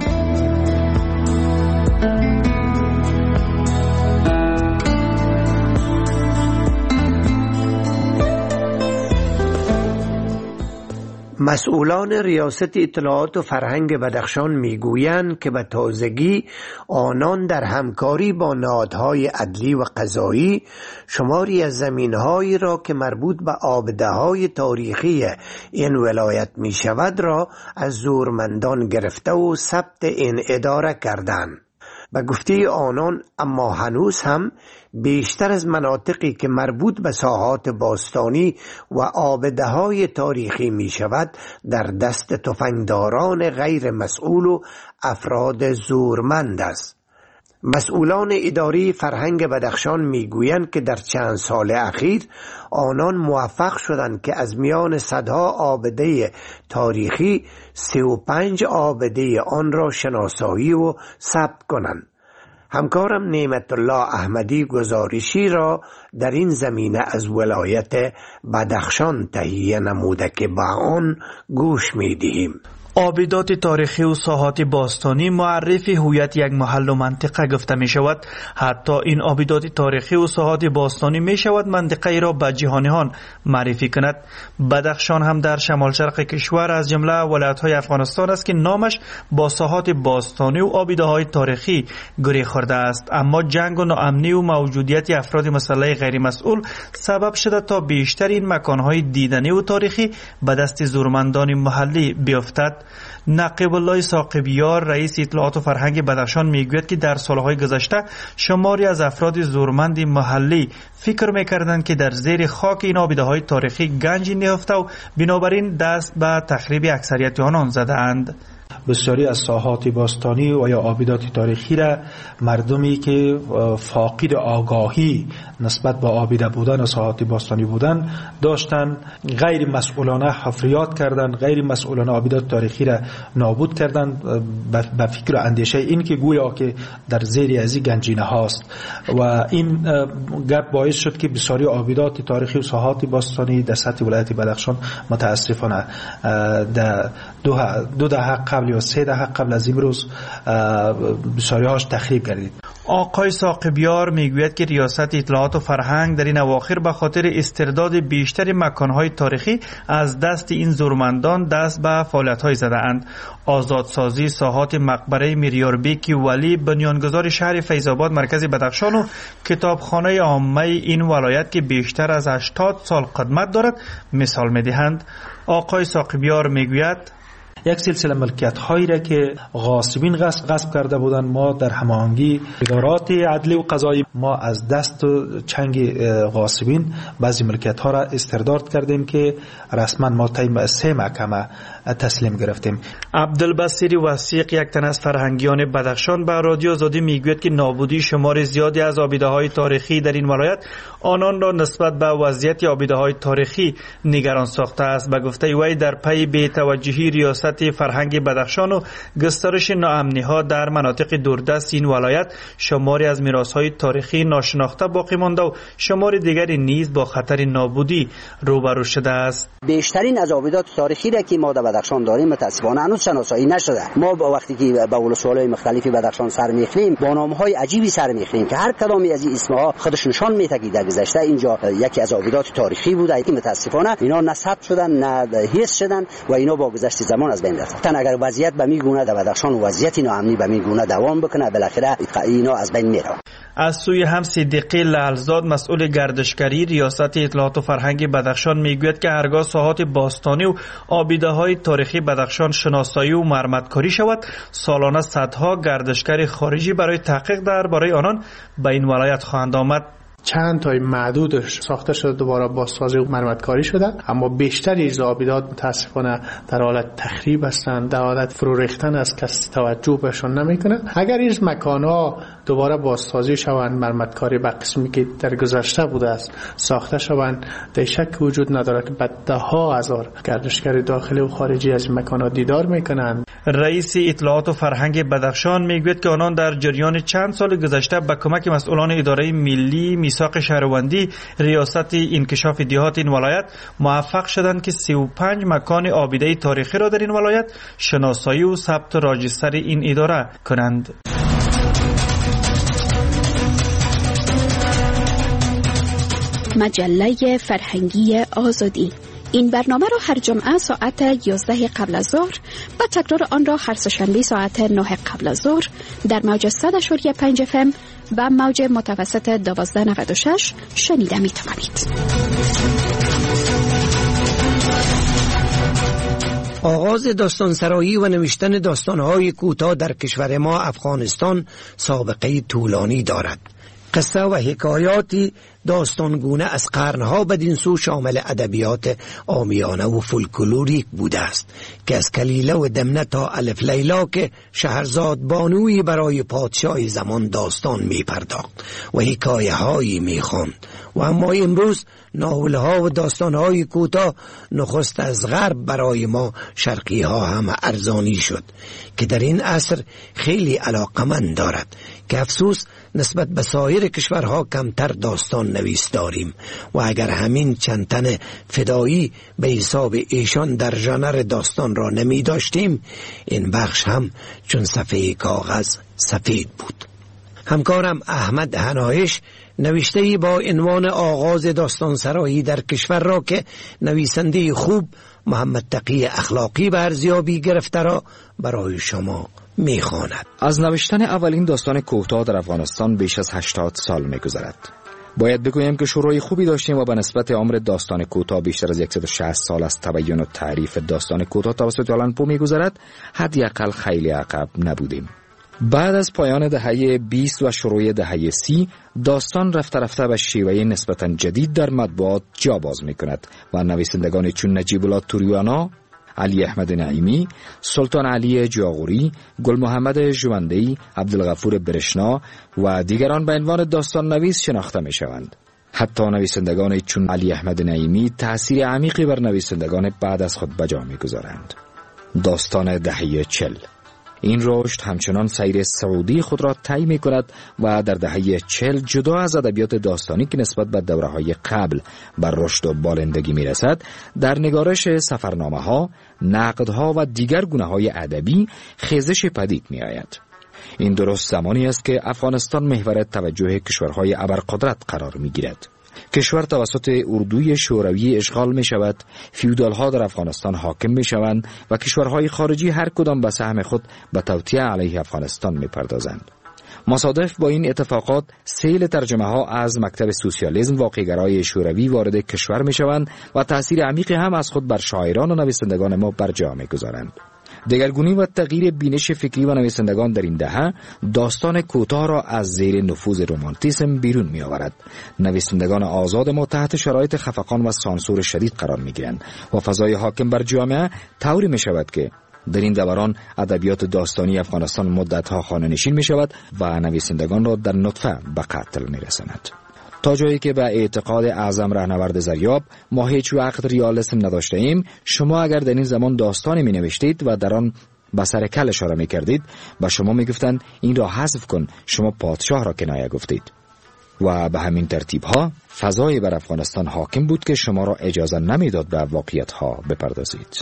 مسئولان ریاست اطلاعات و فرهنگ بدخشان میگویند که به تازگی آنان در همکاری با نهادهای عدلی و قضایی شماری از زمینهایی را که مربوط به آبده‌های تاریخی این ولایت می شود را از زورمندان گرفته و ثبت این اداره کردند. به گفته آنان اما هنوز هم بیشتر از مناطقی که مربوط به ساحات باستانی و آبده‌های تاریخی می شود در دست تفنگداران غیر مسئول و افراد زورمند است. مسئولان اداری فرهنگ بدخشان میگویند که در چند سال اخیر آنان موفق شدند که از میان صدها آبده تاریخی سی و پنج آبده آن را شناسایی و ثبت کنند. همکارم نعمت الله احمدی گزارشی را در این زمینه از ولایت بدخشان تهیه نموده که به آن گوش می‌دهیم. آبدات تاریخی و ساحات باستانی معرف هویت یک محل و منطقه گفته می شود. حتی این آبدات تاریخی و ساحات باستانی می شود منطقه را به جهانیان معرفی کند. بدخشان هم در شمال شرق کشور از جمله ولایت های افغانستان است که نامش با ساحات باستانی و آبده های تاریخی گره خورده است، اما جنگ و ناامنی و موجودیت افراد مسلح غیر مسئول سبب شده تا بیشتر این مکانهای دیدنی و تاریخی به دست زورمندان محلی بیفتد. نقیب الله ساقبیار رئیس اطلاعات و فرهنگ بدخشان میگوید که در سالهای گذشته شماری از افراد زورمند محلی فکر میکردند که در زیر خاک این آبده‌های تاریخی گنجی نهفته و بنابراین دست به تخریب اکثریت آنان زدند. بسیاری از ساحات باستانی و یا آبدات تاریخی را مردمی که فاقد آگاهی نسبت به آبده بودن و ساحات باستانی بودن داشتن غیر مسئولانه حفریات کردن، غیر مسئولانه آبدات تاریخی را نابود کردن به فکر و اندیشه این که گویا که در زیر ازی گنجینه هاست و این گپ باعث شد که بسیاری آبدات تاریخی و ساحات باستانی در سطح ولایت بدخشان متاسفانه در دو دهه قبل یا سه دهه قبل از امروز بسیاری هاش تخریب گردید. آقای ساقبیار میگوید که ریاست اطلاعات و فرهنگ در این اواخر به خاطر استرداد بیشتر مکانهای تاریخی از دست این زورمندان دست به فعالیت‌های زده‌اند. آزادسازی ساحات مقبره میریاربیک ولی بنیانگذار شهر فیض‌آباد مرکز بدخشان و کتابخانه عامه این ولایت که بیشتر از هشتاد سال قدمت دارد مثال می‌دهند. آقای ساقبیار میگوید یک سلسله ملکیت هایی را که غاصبین غصب, غصب کرده بودند ما در هماهنگی ادارات عدلی و قضایی ما از دست و چنگ غاصبین بعضی ملکیت ها را استرداد کردیم که رسما ما طی سه محکمه تسلیم گرفتیم. عبدالبصیر وثیق یک تن از فرهنگیان بدخشان به رادیو آزادی میگوید که نابودی شمار زیادی از آبده های تاریخی در این ولایت آنان را نسبت به وضعیت آبده های تاریخی نگران ساخته است. به گفته وی در پی بی‌توجهی ریاست فرهنگ بدخشان و گسترش ناامنی ها در مناطق دوردست این ولایت شماری از میراث های تاریخی ناشناخته باقی مانده و شمار دیگری نیز با خطر نابودی روبرو شده است. بیشترین از آبدات تاریخی را که ما در بدخشان داریم متاسفانه هنوز شناسایی نشده. ما با وقتی که با اول سوالای مختلفی بدخشان سر میخوریم با نامهای عجیبی سر میخوریم که هر کدامی از این اسمها خودش نشان میده که در گذشته اینجا یکی از آبیدات تاریخی بوده که متاسفانه اینا نه ثبت شدن نه حفظ شدن و اینا با گذشت زمان از بین رفتن. اگر وضعیت به می گونه در بدخشان وضعیت ناامنی به می گونه دوام بکنه بالاخره اینا از بین میره. از سوی هم صدیقی لعلزاد مسئول گردشگری ریاست اطلاعات و فرهنگ بدخشان میگوید که هرگاه ساحات باستانی و آبیده های تاریخی بدخشان شناسایی و مرمتکاری شود سالانه صدها گردشگر خارجی برای تحقیق درباره آنان به این ولایت خواهند آمد. چند تای معدودش ساخته شده دوباره بازسازی و مرمتکاری شده، اما بیشتر از آبیدات متاسفانه در حالت تخریب هستند، در حالت فرو ریختن است، کسی توجه بهشون نمیکنه. اگر این مکان‌ها دوباره بازسازی شوند، مرمتکاری به قسمی که در گذشته بوده است ساخته شوند، در شک وجود نداره که ده ها هزار گردشگر داخلی و خارجی از این مکان‌ها دیدار میکنند. رئیس اطلاعات و فرهنگ بدخشان میگوید که آنان در جریان چند سال گذشته با کمک مسئولان اداره ملی میثاق شهروندی ریاست انکشاف دیهات این ولایت موفق شدند که سی و پنج مکان آبیده تاریخی را در این ولایت شناسایی و ثبت راجستر این اداره کنند. مجله فرهنگی آزادی. این برنامه را هر جمعه ساعت یازده قبل از ظهر و تکرار آن را هر سه‌شنبه ساعت نه قبل از ظهر در موج صد و پنج اف ام و موج متوسط دوازده نود و شش شنیده می توانید. آغاز داستانسرایی و نوشتن داستان‌های کوتاه در کشور ما افغانستان سابقه طولانی دارد. قصه و حکایاتی داستانگونه از قرنها بدین سو شامل ادبیات عامیانه و فولکلوریک بوده است که از کلیله و دمنه تا الف لیلا که شهرزاد بانوی برای پادشاه زمان داستان می پرداخت و حکایه هایی می خواند. و اما امروز ناولها و داستانهای کوتاه نخست از غرب برای ما شرقی ها هم ارزانی شد که در این عصر خیلی علاقمند دارد که افسوس نسبت به سایر کشورها کمتر داستان نویس داریم و اگر همین چند تن فدایی به حساب ایشان در ژانر داستان را نمی داشتیم این بخش هم چون صفحه کاغذ سفید بود. همکارم احمد هنایش نوشته‌ای با عنوان آغاز داستانسرایی در کشور را که نویسنده خوب محمد تقی اخلاقی به ارزیابی گرفته را برای شما می‌خواند. از نوشتن اولین داستان کوتاه در افغانستان بیش از هشتاد سال می‌گذرد. باید بگویم که شروع خوبی داشتیم و به نسبت عمر داستان کوتاه بیشتر از صد و شصت سال از تبیین و تعریف داستان کوتاه توسط آلن پو می‌گذرد، حداقل خیلی عقب نبودیم. بعد از پایان دهه بیست و شروع دهه سی داستان رفته رفته به شیوه نسبتاً جدید در مطبوعات جا باز می‌کند و نویسندگان چون نجیب الله توریانا، علی احمد نعیمی، سلطان علی جاغوری، گل محمد جونده‌ای، عبدالغفور برشنا و دیگران به عنوان داستان نویس شناخته می‌شوند. حتی نویسندگان چون علی احمد نعیمی تأثیر عمیقی بر نویسندگان بعد از خود به جا می‌گذارند. داستان دهه چل این رشد همچنان سیر سعودی خود را طی می‌کند و در دهه چل جدا از ادبیات داستانی که نسبت به دوره‌های قبل بر رشد و بالندگی می‌رسد، در نگارش سفرنامه‌ها، نقدها و دیگر گونه‌های ادبی خیزش پدید می‌آید. این درست زمانی است که افغانستان محور توجه کشورهای ابرقدرت قرار می‌گیرد. کشور توسط اردوی شوروی اشغال می شود، فیودالها در افغانستان حاکم می شوند و کشورهای خارجی هر کدام به سهم خود به توطئه علیه افغانستان می پردازند. مصادف با این اتفاقات سیل ترجمه ها از مکتب سوسیالیسم واقع‌گرای شوروی وارد کشور می شوند و تأثیر عمیقی هم از خود بر شاعران و نویسندگان ما بر جا می گذارند. دگرگونی و تغییر بینش فکری و نویسندگان در این دهه داستان کوتاه را از زیر نفوذ رمانتیسم بیرون می آورد. نویسندگان آزاد ما تحت شرایط خفقان و سانسور شدید قرار می گیرند و فضای حاکم بر جامعه طوری می شود که در این دوران ادبیات داستانی افغانستان مدتها خانه نشین می شود و نویسندگان را در نطفه به قتل می رساند. تا جایی که به اعتقاد اعظم رهنورد زریاب ما هیچ وقت ریالیسم نداشته ایم، شما اگر در این زمان داستانی می نوشتید و در آن به سر کل اشاره می کردید و شما می گفتند این را حذف کن، شما پادشاه را کنایه گفتید. و به همین ترتیب ها فضای بر افغانستان حاکم بود که شما را اجازه نمیداد به واقعیت ها بپردازید.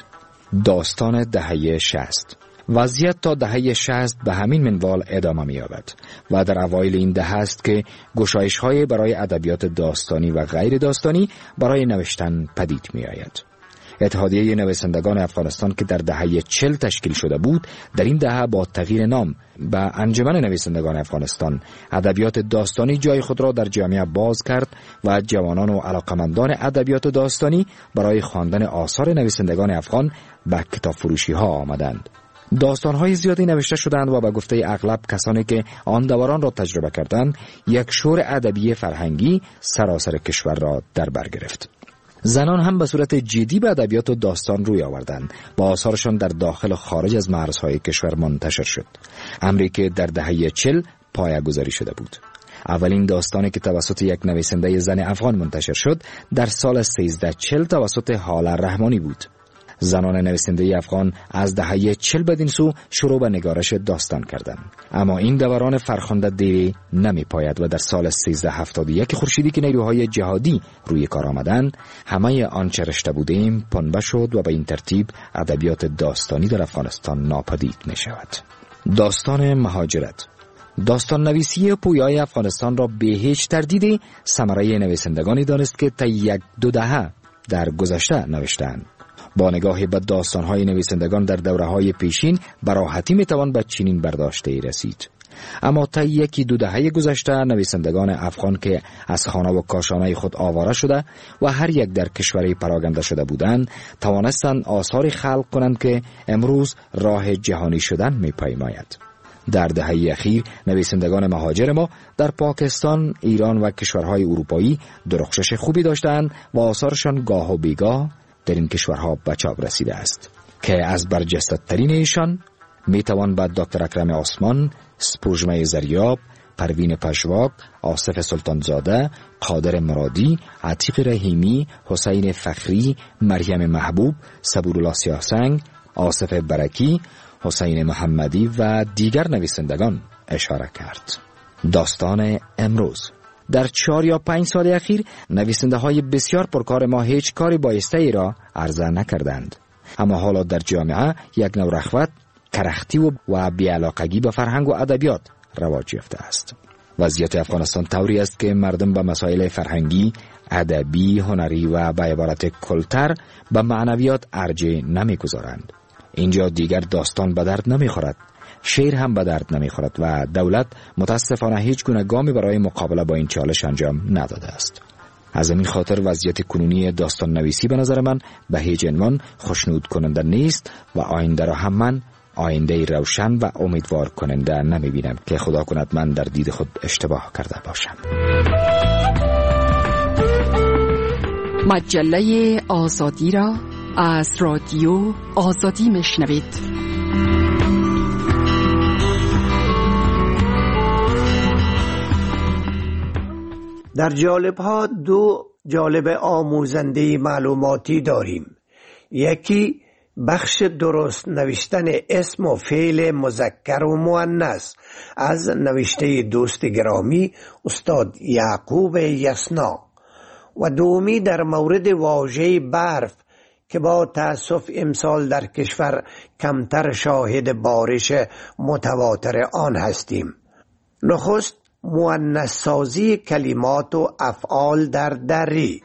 داستان دهه شصت. وضعیت تا دهه شصت به همین منوال ادامه می‌یابد و در اوایل این دهه است که گشایش‌های برای ادبیات داستانی و غیر داستانی برای نوشتن پدید می‌آید. اتحادیه نویسندگان افغانستان که در دهه چهل تشکیل شده بود، در این دهه با تغییر نام به انجمن نویسندگان افغانستان ادبیات داستانی جای خود را در جامعه باز کرد و جوانان و علاقمندان ادبیات داستانی برای خواندن آثار نویسندگان افغان به کتاب فروشی ها آمدند. داستان‌های زیادی نوشته شدند و به گفته اغلب کسانی که آن دوران را تجربه کردند، یک شور ادبی فرهنگی سراسر کشور را در بر گرفت. زنان هم به صورت جدی به ادبیات و داستان روی آوردند و آثارشان در داخل و خارج از مرزهای کشور منتشر شد. امری که در دهه چهل پایه‌گذاری شده بود. اولین داستانی که توسط یک نویسنده زن افغان منتشر شد در سال سیزده چهل توسط حاله رحمانی بود. زنان نویسنده افغان از دهه چهل بدین سو شروع به نگارش داستان کردند. اما این دوران فرخنده دیری نمی پاید و در سال سیزده هفتاد و یک خورشیدی که نیروهای جهادی روی کار آمدند، همه آنچه رشته بودیم پنبه شد و به این ترتیب ادبیات داستانی در افغانستان ناپدید می شود. داستان مهاجرت. داستان نویسی پویای افغانستان را به هیچ تردیدی ثمره نویسندگانی دانست که تا یک دو دهه در گذشته نوشتند. با نگاهی به داستان‌های نویسندگان در دوره‌های پیشین به راحتی می‌توان به چنین برداشتی رسید. اما تا یکی دو دهه گذشته نویسندگان افغان که از خانه و کاشانه خود آواره شده و هر یک در کشوری پراگنده شده بودند، توانستند آثاری خلق کنند که امروز راه جهانی شدن می‌پیماید. در دهه اخیر نویسندگان مهاجر ما در پاکستان، ایران و کشورهای اروپایی درخشش خوبی داشتند و آثارشان گاه و بیگاه در این کشورها به چاپ رسیده است که از برجسته ترین ایشان می توان به دکتر اکرم عثمان، سپوږمۍ زریاب، پروین پژواک، آصف سلطانزاده، قادر مرادی، عتیق رحیمی، حسین فخری، مریم محبوب، صبورالله سیاهسنگ، آصف برکی، حسین محمدی و دیگر نویسندگان اشاره کرد. داستان امروز. در چهار یا پنج سال اخیر نویسنده های بسیار پرکار ما هیچ کاری بایسته ای را عرضه نکردند. اما حالا در جامعه یک نوع رغبت، کرختی و, و بی‌علاقگی به فرهنگ و ادبیات رواج یافته است. وضعیت افغانستان طوری است که مردم به مسائل فرهنگی، ادبی، هنری و به عبارت کلتر به معنویات ارجح نمیگذارند. اینجا دیگر داستان به درد نمیخورد، شعر هم به درد نمیخورد و دولت متاسفانه هیچ گونه گامی برای مقابله با این چالش انجام نداده است. از این خاطر وضعیت کنونی داستان نویسی به نظر من به هیچ عنوان خوشنود کننده نیست و آینده را هم من آینده روشن و امیدوار کننده نمی بینم که خدا کند من در دید خود اشتباه کرده باشم. مجله آزادی را از رادیو آزادی میشنوید. در جالب ها دو جالب آموزنده معلوماتی داریم. یکی بخش درست نوشتن اسم و فعل مذکر و مؤنث از نوشته دوست گرامی استاد یعقوب یسنا و دومی در مورد واژه برف که با تأسف امسال در کشور کمتر شاهد بارش متواتر آن هستیم. نخست مؤنث سازی کلمات و افعال در دری.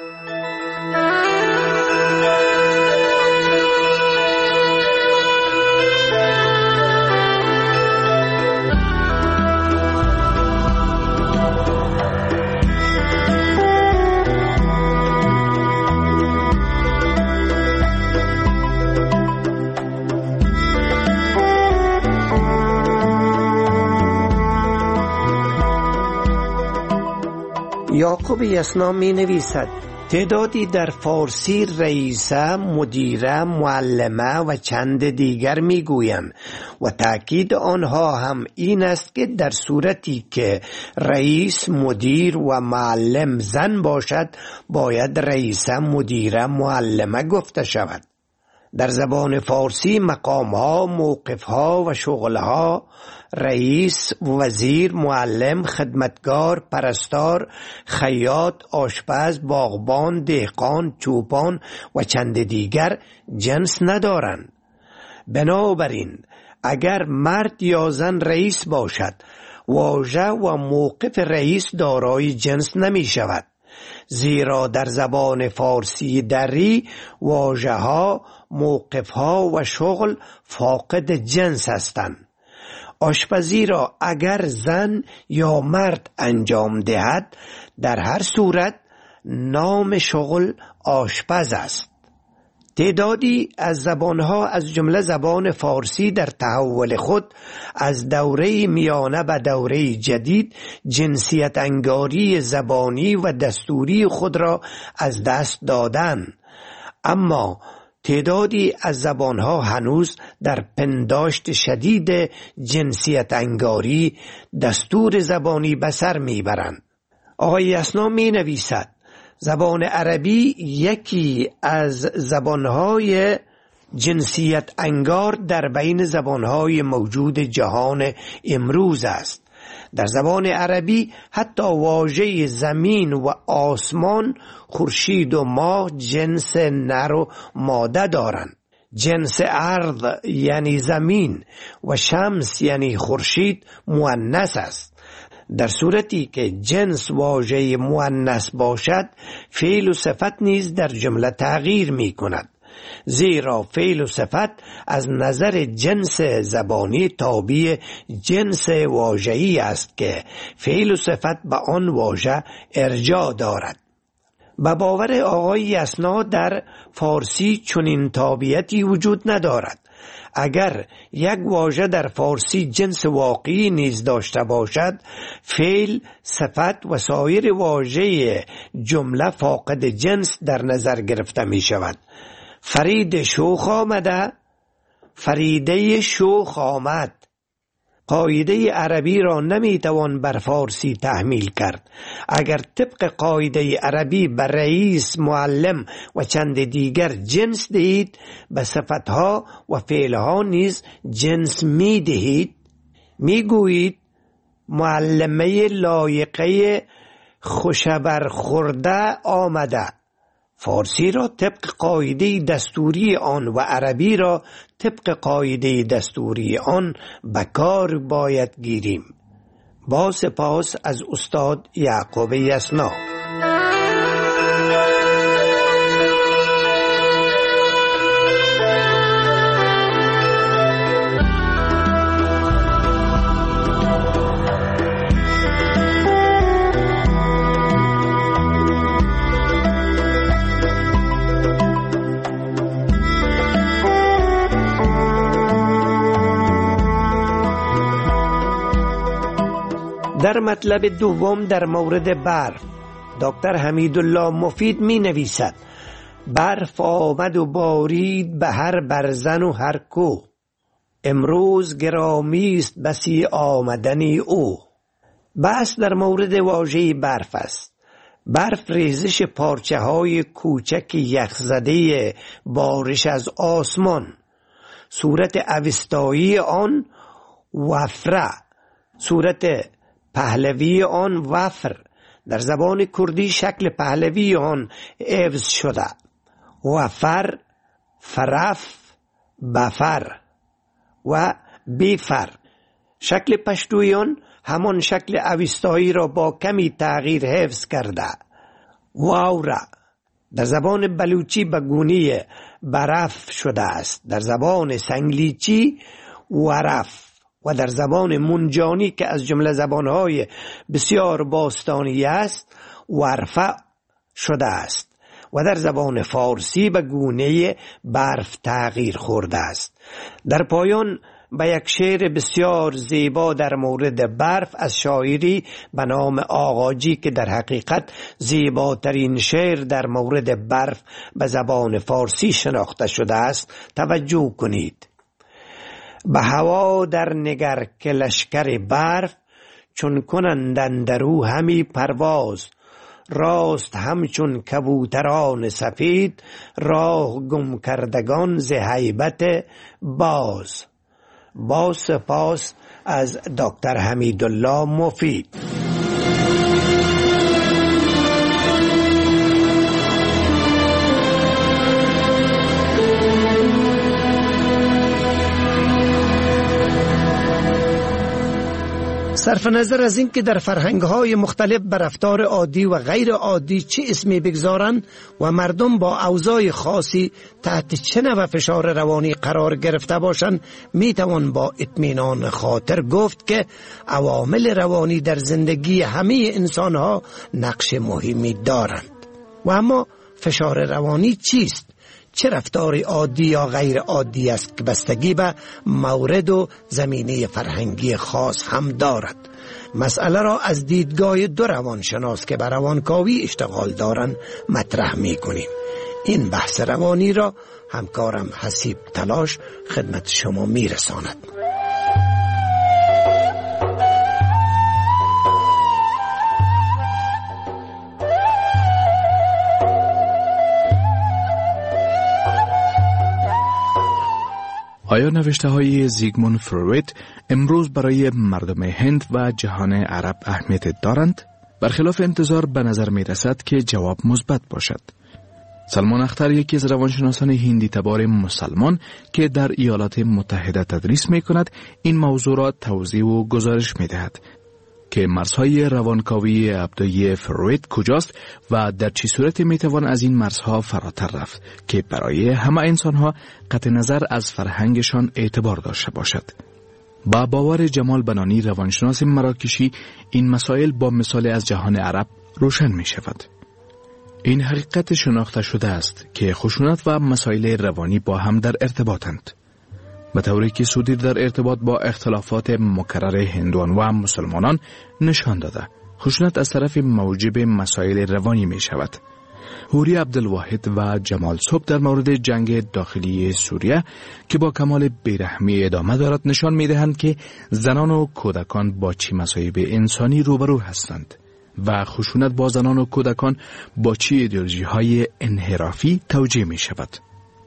یعقوب یسنا می نویسد تعدادی در فارسی رئیسه، مدیره، معلمه و چند دیگر می گویند و تأکید آنها هم این است که در صورتی که رئیس، مدیر و معلم زن باشد باید رئیسه، مدیره، معلمه گفته شود. در زبان فارسی مقامها، موقفها و شغلها رئیس، وزیر، معلم، خدمتگار، پرستار، خیاط، آشپز، باغبان، دهقان، چوپان و چند دیگر جنس ندارند. بنابراین اگر مرد یا زن رئیس باشد، واژه و موقف رئیس دارای جنس نمی شود، زیرا در زبان فارسی دری واژه ها، موقف ها و شغل فاقد جنس هستند. آشپزی را اگر زن یا مرد انجام دهد، در هر صورت نام شغل آشپز است. تعدادی از زبانها از جمله زبان فارسی در تحول خود از دوره میانه به دوره جدید جنسیت انگاری زبانی و دستوری خود را از دست دادند، اما تعدادی از زبانها هنوز در پنداشت شدید جنسیت انگاری دستور زبانی به سر میبرند. آقای یسنا می نویسد زبان عربی یکی از زبانهای جنسیت انگار در بین زبانهای موجود جهان امروز است. در زبان عربی حتی واژه زمین و آسمان، خورشید و ماه جنس نر و ماده دارند. جنس ارض یعنی زمین و شمس یعنی خورشید مؤنث است. در صورتی که جنس واژه مؤنث باشد، فعل و صفت نیز در جمله تغییر می کند، زیرا فعل و صفت از نظر جنس زبانی تابع جنس واژه‌ای است که فعل و صفت به آن واژه ارجاع دارد. به باور آقای یسنا در فارسی چنین تابعیتی وجود ندارد. اگر یک واژه در فارسی جنس واقعی نیز داشته باشد، فعل، صفت و سایر واژه جمله فاقد جنس در نظر گرفته می شود. فرید شوخ آمده، فریده شوخ آمد. قاعده عربی را نمی توان بر فارسی تحمیل کرد. اگر طبق قاعده عربی بر رئیس، معلم و چند دیگر جنس دهید، به صفتها و فعلها نیز جنس می دهید. می گویید معلمه لایقه خوشبر خورده آمده. فارسی را طبق قاعده دستوری آن و عربی را طبق قاعده دستوری آن به کار باید گیریم. با سپاس از استاد یعقوب یسنا. در مطلب دوم در مورد برف، دکتر حمیدالله مفید می نویسد برف آمد و بارید به هر برزن و هر کوه، امروز گرامی است بسی آمدنی او. بحث در مورد واژه برف است. برف ریزش پارچه های کوچک یخزده بارش از آسمان. صورت اوستایی آن وفره، صورت پهلوی آن وفر. در زبان کردی شکل پهلوی آن حفظ شده. وفر، فرف، بفر و بیفر. شکل پشتوی آن همان شکل اوستایی را با کمی تغییر حفظ کرده. واوره در زبان بلوچی به گونه برف شده است. در زبان سنگلیچی ورف و در زبان منجانی که از جمله زبانهای بسیار باستانی است ورفه شده است و در زبان فارسی به گونه برف تغییر خورده است. در پایان به یک شعر بسیار زیبا در مورد برف از شاعری به نام آغاجی که در حقیقت زیباترین شعر در مورد برف به زبان فارسی شناخته شده است توجه کنید. به هوا در نگر که لشکر برف، چون کنند اندرو همی پرواز، راست همچون کبوتران سفید، راه گم کردگان ز هیبت باز. با سپاس از دکتر حمیدالله مفید. صرف نظر از این که در فرهنگ‌های مختلف بر رفتار عادی و غیر عادی چه اسمی بگذارن و مردم با اوضاع خاصی تحت چه نوع فشار روانی قرار گرفته باشند، میتوان با اطمینان خاطر گفت که عوامل روانی در زندگی همه انسان‌ها نقش مهمی دارند. و اما فشار روانی چیست؟ چه رفتار عادی یا غیر عادی است که بستگی به مورد و زمینه فرهنگی خاص هم دارد. مسئله را از دیدگاه دو روانشناس که به روانکاوی اشتغال دارند مطرح می کنیم. این بحث روانی را همکارم حسیب تلاش خدمت شما می رساند. آیا نوشته های زیگموند فروید امروز برای مردم هند و جهان عرب اهمیت دارند؟ برخلاف انتظار به نظر می رسد که جواب مثبت باشد. سلمان اختر، یکی از روانشناسان هندی تبار مسلمان که در ایالات متحده تدریس می کند، این موضوع را توضیح و گزارش می دهد که مرزهای روانکاوی ابداعی فروید کجاست و در چه صورت می توان از این مرزها فراتر رفت که برای همه انسانها قطع نظر از فرهنگشان اعتبار داشته باشد. با باور جمال بنانی، روانشناس مراکشی، این مسائل با مثال از جهان عرب روشن می شود. این حقیقت شناخته شده است که خشونت و مسائل روانی با هم در ارتباطند، به طوری که سودی در ارتباط با اختلافات مکرر هندوان و مسلمانان نشان داده خشونت از طرف موجب مسائل روانی می شود. حوری عبدالواحد و جمال صبح در مورد جنگ داخلی سوریه که با کمال بیرحمی ادامه دارد نشان می دهند که زنان و کودکان با چه مصایب انسانی روبرو هستند و خشونت با زنان و کودکان با چه ایدئولوژی های انحرافی توجیه می شود.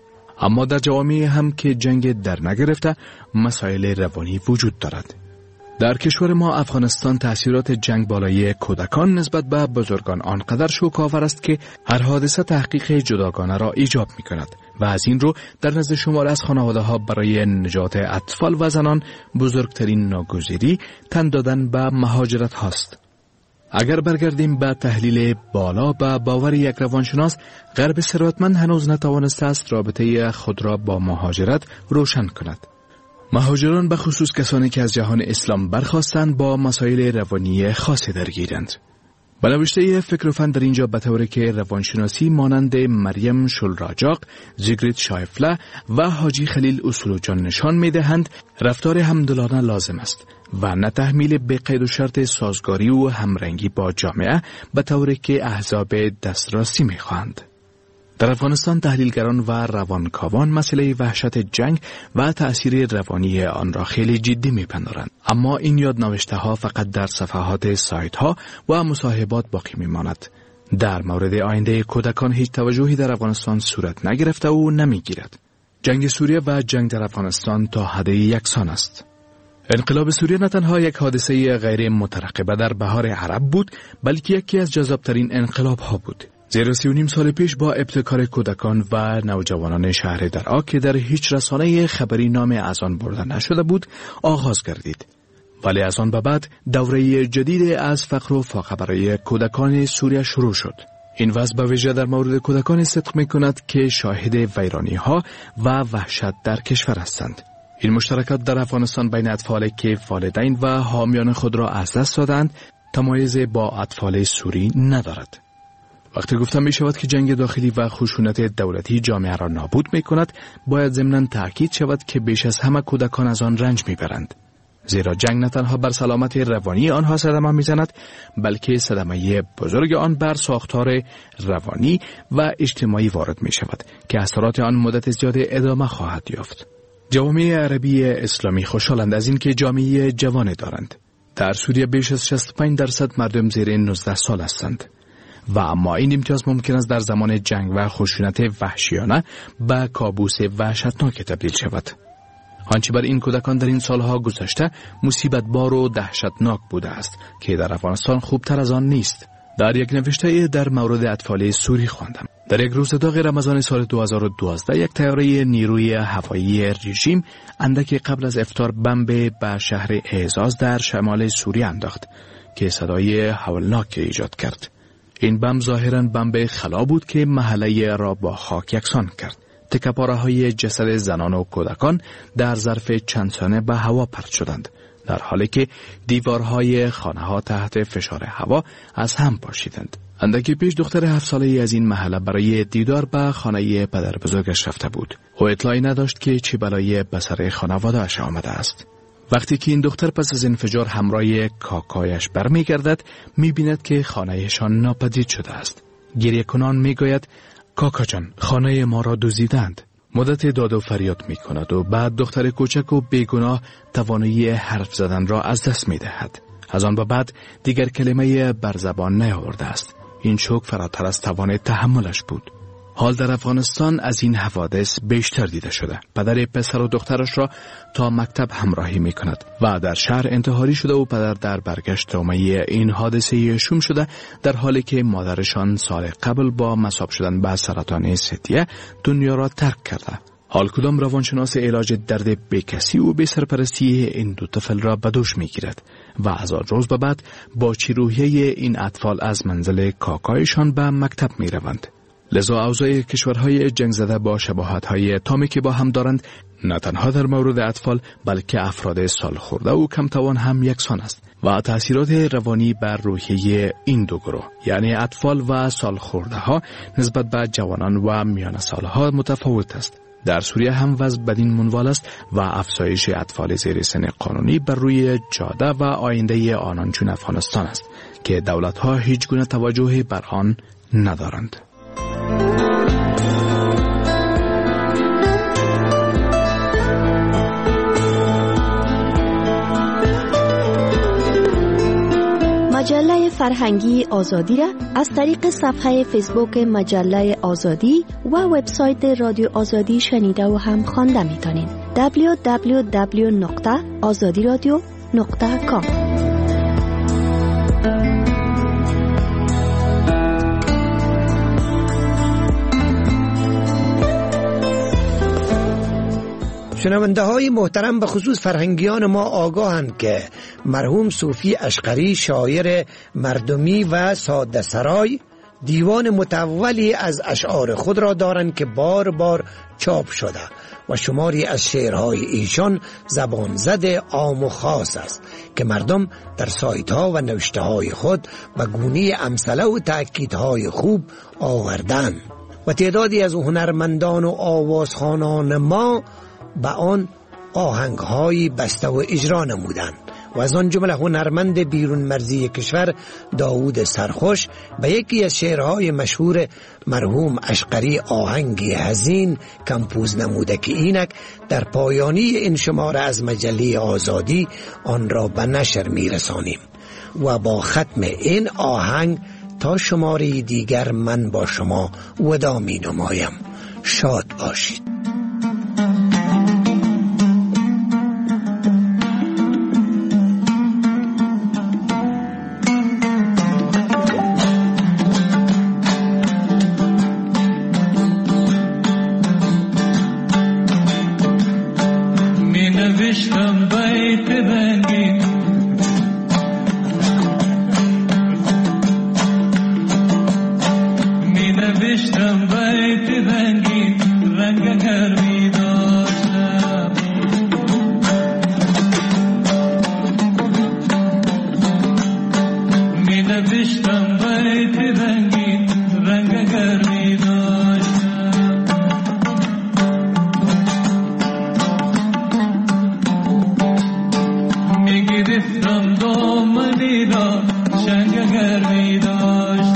اما در جوامع هم که جنگ در نگرفته مسائل روانی وجود دارد. در کشور ما افغانستان تأثیرات جنگ بالای کودکان نسبت به بزرگان آنقدر شوک‌آور است که هر حادثه تحقیق جداگانه را ایجاب می کند و از این رو در نزد شمار از خانواده ها برای نجات اطفال و زنان بزرگترین ناگزیری تن دادن به مهاجرت هاست. اگر برگردیم به تحلیل بالا به باور یک روانشناس، غرب ثروتمند هنوز نتوانسته است رابطه خود را با مهاجرت روشن کند. مهاجران به خصوص کسانی که از جهان اسلام برخاستند با مسائل روانی خاصی درگیرند. به نوشته فکر و فن در اینجا به طوری که روانشناسی مانند مریم شلراجاق، زیگریت شایفله و حاجی خلیل اصول جان نشان می دهند رفتار همدلانه لازم است و نه تحمیل به قید و شرط سازگاری و همرنگی با جامعه به طوری که احزاب دسترسی می خواهند. در افغانستان تحلیلگران و روانکاوان مسئله وحشت جنگ و تأثیر روانی آن را خیلی جدی می‌پندارند، اما این یادنوشته ها فقط در صفحات سایت ها و مصاحبات باقی می‌ماند. در مورد آینده کودکان هیچ توجهی در افغانستان صورت نگرفته و نمی‌گیرد. جنگ سوریه و جنگ در افغانستان تا حد یکسان است. انقلاب سوریه نه تنها یک حادثه غیر مترقبه در بهار عرب بود، بلکه یکی از جذاب‌ترین انقلاب‌ها بود. زیرا سی و نیم سال پیش با ابتکار کودکان و نوجوانان شهر درعا که در هیچ رسانه خبری نام از آن برده نشده بود آغاز گردید. ولی از آن به بعد دوره جدید از فقر و فاقه برای کودکان سوریه شروع شد. این وضع به ویژه در مورد کودکان صدق می کند که شاهد ویرانی ها و وحشت در کشور هستند. این مشترکات در افغانستان بین اطفالی که والدین و حامیان خود را از دست دادند تمایز با اطفال سوری ندارد. وقتی گفتم می شود که جنگ داخلی و خشونت دولتی جامعه را نابود می کند، باید ضمناً تأکید شود که بیش از همه کودکان از آن رنج می برند. زیرا جنگ نه تنها بر سلامت روانی آنها صدمه می زند، بلکه صدمه بزرگ آن بر ساختار روانی و اجتماعی وارد می شود که اثرات آن مدت زیاد ادامه خواهد یافت. جوامع عربی اسلامی خوشحالند از این که جامعه جوان دارند. در سوریه بیش از شصت و پنج درصد مردم زیر نوزده سال هستند و اما این امتیاز ممکن است در زمان جنگ و خشونت وحشیانه به کابوس وحشتناک تبدیل شود. آنچه بر این کودکان در این سالها گذشته مصیبت بار و دهشتناک بوده است که در افغانستان خوبتر از آن نیست. در یک نوشته در مورد اطفال سوری خواندم. در یک روز داغ رمضان سال دو هزار و دوازده یک طیاره نیروی هوایی رژیم اندکی قبل از افطار بمب به شهر اعزاز در شمال سوریه انداخت که صدای هولناک ایجاد کرد. این بمب ظاهراً بمب خلا بود که محله را با خاک یکسان کرد. تکه‌پاره‌های جسد زنان و کودکان در ظرف چند ثانیه به هوا پرت شدند، در حالی که دیوارهای خانه‌ها تحت فشار هوا از هم پاشیدند. اندکی پیش دختر هفت ساله‌ای از این محله برای دیدار به خانه پدر بزرگش رفته بود. او اطلاعی نداشت که چه بلایی به سر خانواده‌اش آمده است. وقتی که این دختر پس از انفجار همراه کاکایش برمیگردد، می‌بیند که خانه‌شان ناپدید شده است. گریه کنان میگوید کاکا جان، خانه ما را دزدیدند. مدت داد و فریاد می کند و بعد دختر کوچک و بیگناه توانایی حرف زدن را از دست می دهد. از آن به بعد دیگر کلمه بر زبان نیاورده است. این شوک فراتر از توان تحملش بود. حال در افغانستان از این حوادث بیشتر دیده شده. پدر پسر و دخترش را تا مکتب همراهی می کند و در شهر انتحاری شده و پدر در برگشت ترومه این حادثه شوم شده، در حالی که مادرشان سال قبل با مصاب شدن به سرطان ثدیه دنیا را ترک کرده. حال کدام روانشناس علاج درد بیکسی و بی سرپرستی این دو طفل را به دوش می گیرد و از آن روز به بعد با چی روحیه این اطفال از منزل کاکایشان به مکتب می روند. لذا اوضاع کشورهای جنگ زده با شباهت‌های تامی که با هم دارند، نه تنها در مورد اطفال بلکه افراد سالخورده و کمتوان هم یکسان است و تأثیرات روانی بر روحیه این دو گروه، یعنی اطفال و سالخورده ها، نسبت به جوانان و میان سالها متفاوت است. در سوریه هم وضع بدین منوال است و افزایش اطفال زیر سن قانونی بر روی جاده و آینده آنان چون افغانستان است که دولت‌ها هیچ گونه توجهی بر آن ندارند. مجله فرهنگی آزادی را از طریق صفحه فیسبوک مجله آزادی و وبسایت رادیو آزادی شنیده و هم خوانده می‌تونید. دبلیو دبلیو دبلیو نقطه آزادی رادیو نقطه کام. شنونده های محترم، به خصوص فرهنگیان ما آگاهند که مرحوم صوفی اشقری، شاعر مردمی و ساده سرای، دیوان متولی از اشعار خود را دارند که بار بار چاپ شده و شماری از شعرهای ایشان زبان زده عام و خاص است که مردم در سایت ها و نوشته های خود و گونه امثله و تأکیدهای خوب آوردن و تعدادی از هنرمندان و آوازخوانان ما به آن آهنگ‌های بسته و اجرا نمودند و از آن جمله هنرمند بیرون مرزی کشور داوود سرخوش به یکی از شعرهای مشهور مرحوم اشقری آهنگی حزین کمپوز نموده که اینک در پایانی این شماره از مجله آزادی آن را به نشر میرسانیم و با ختم این آهنگ تا شماره دیگر من با شما وداع می نمایم. شاد باشید. گرفتم دامنی را شنگ گرمی داشت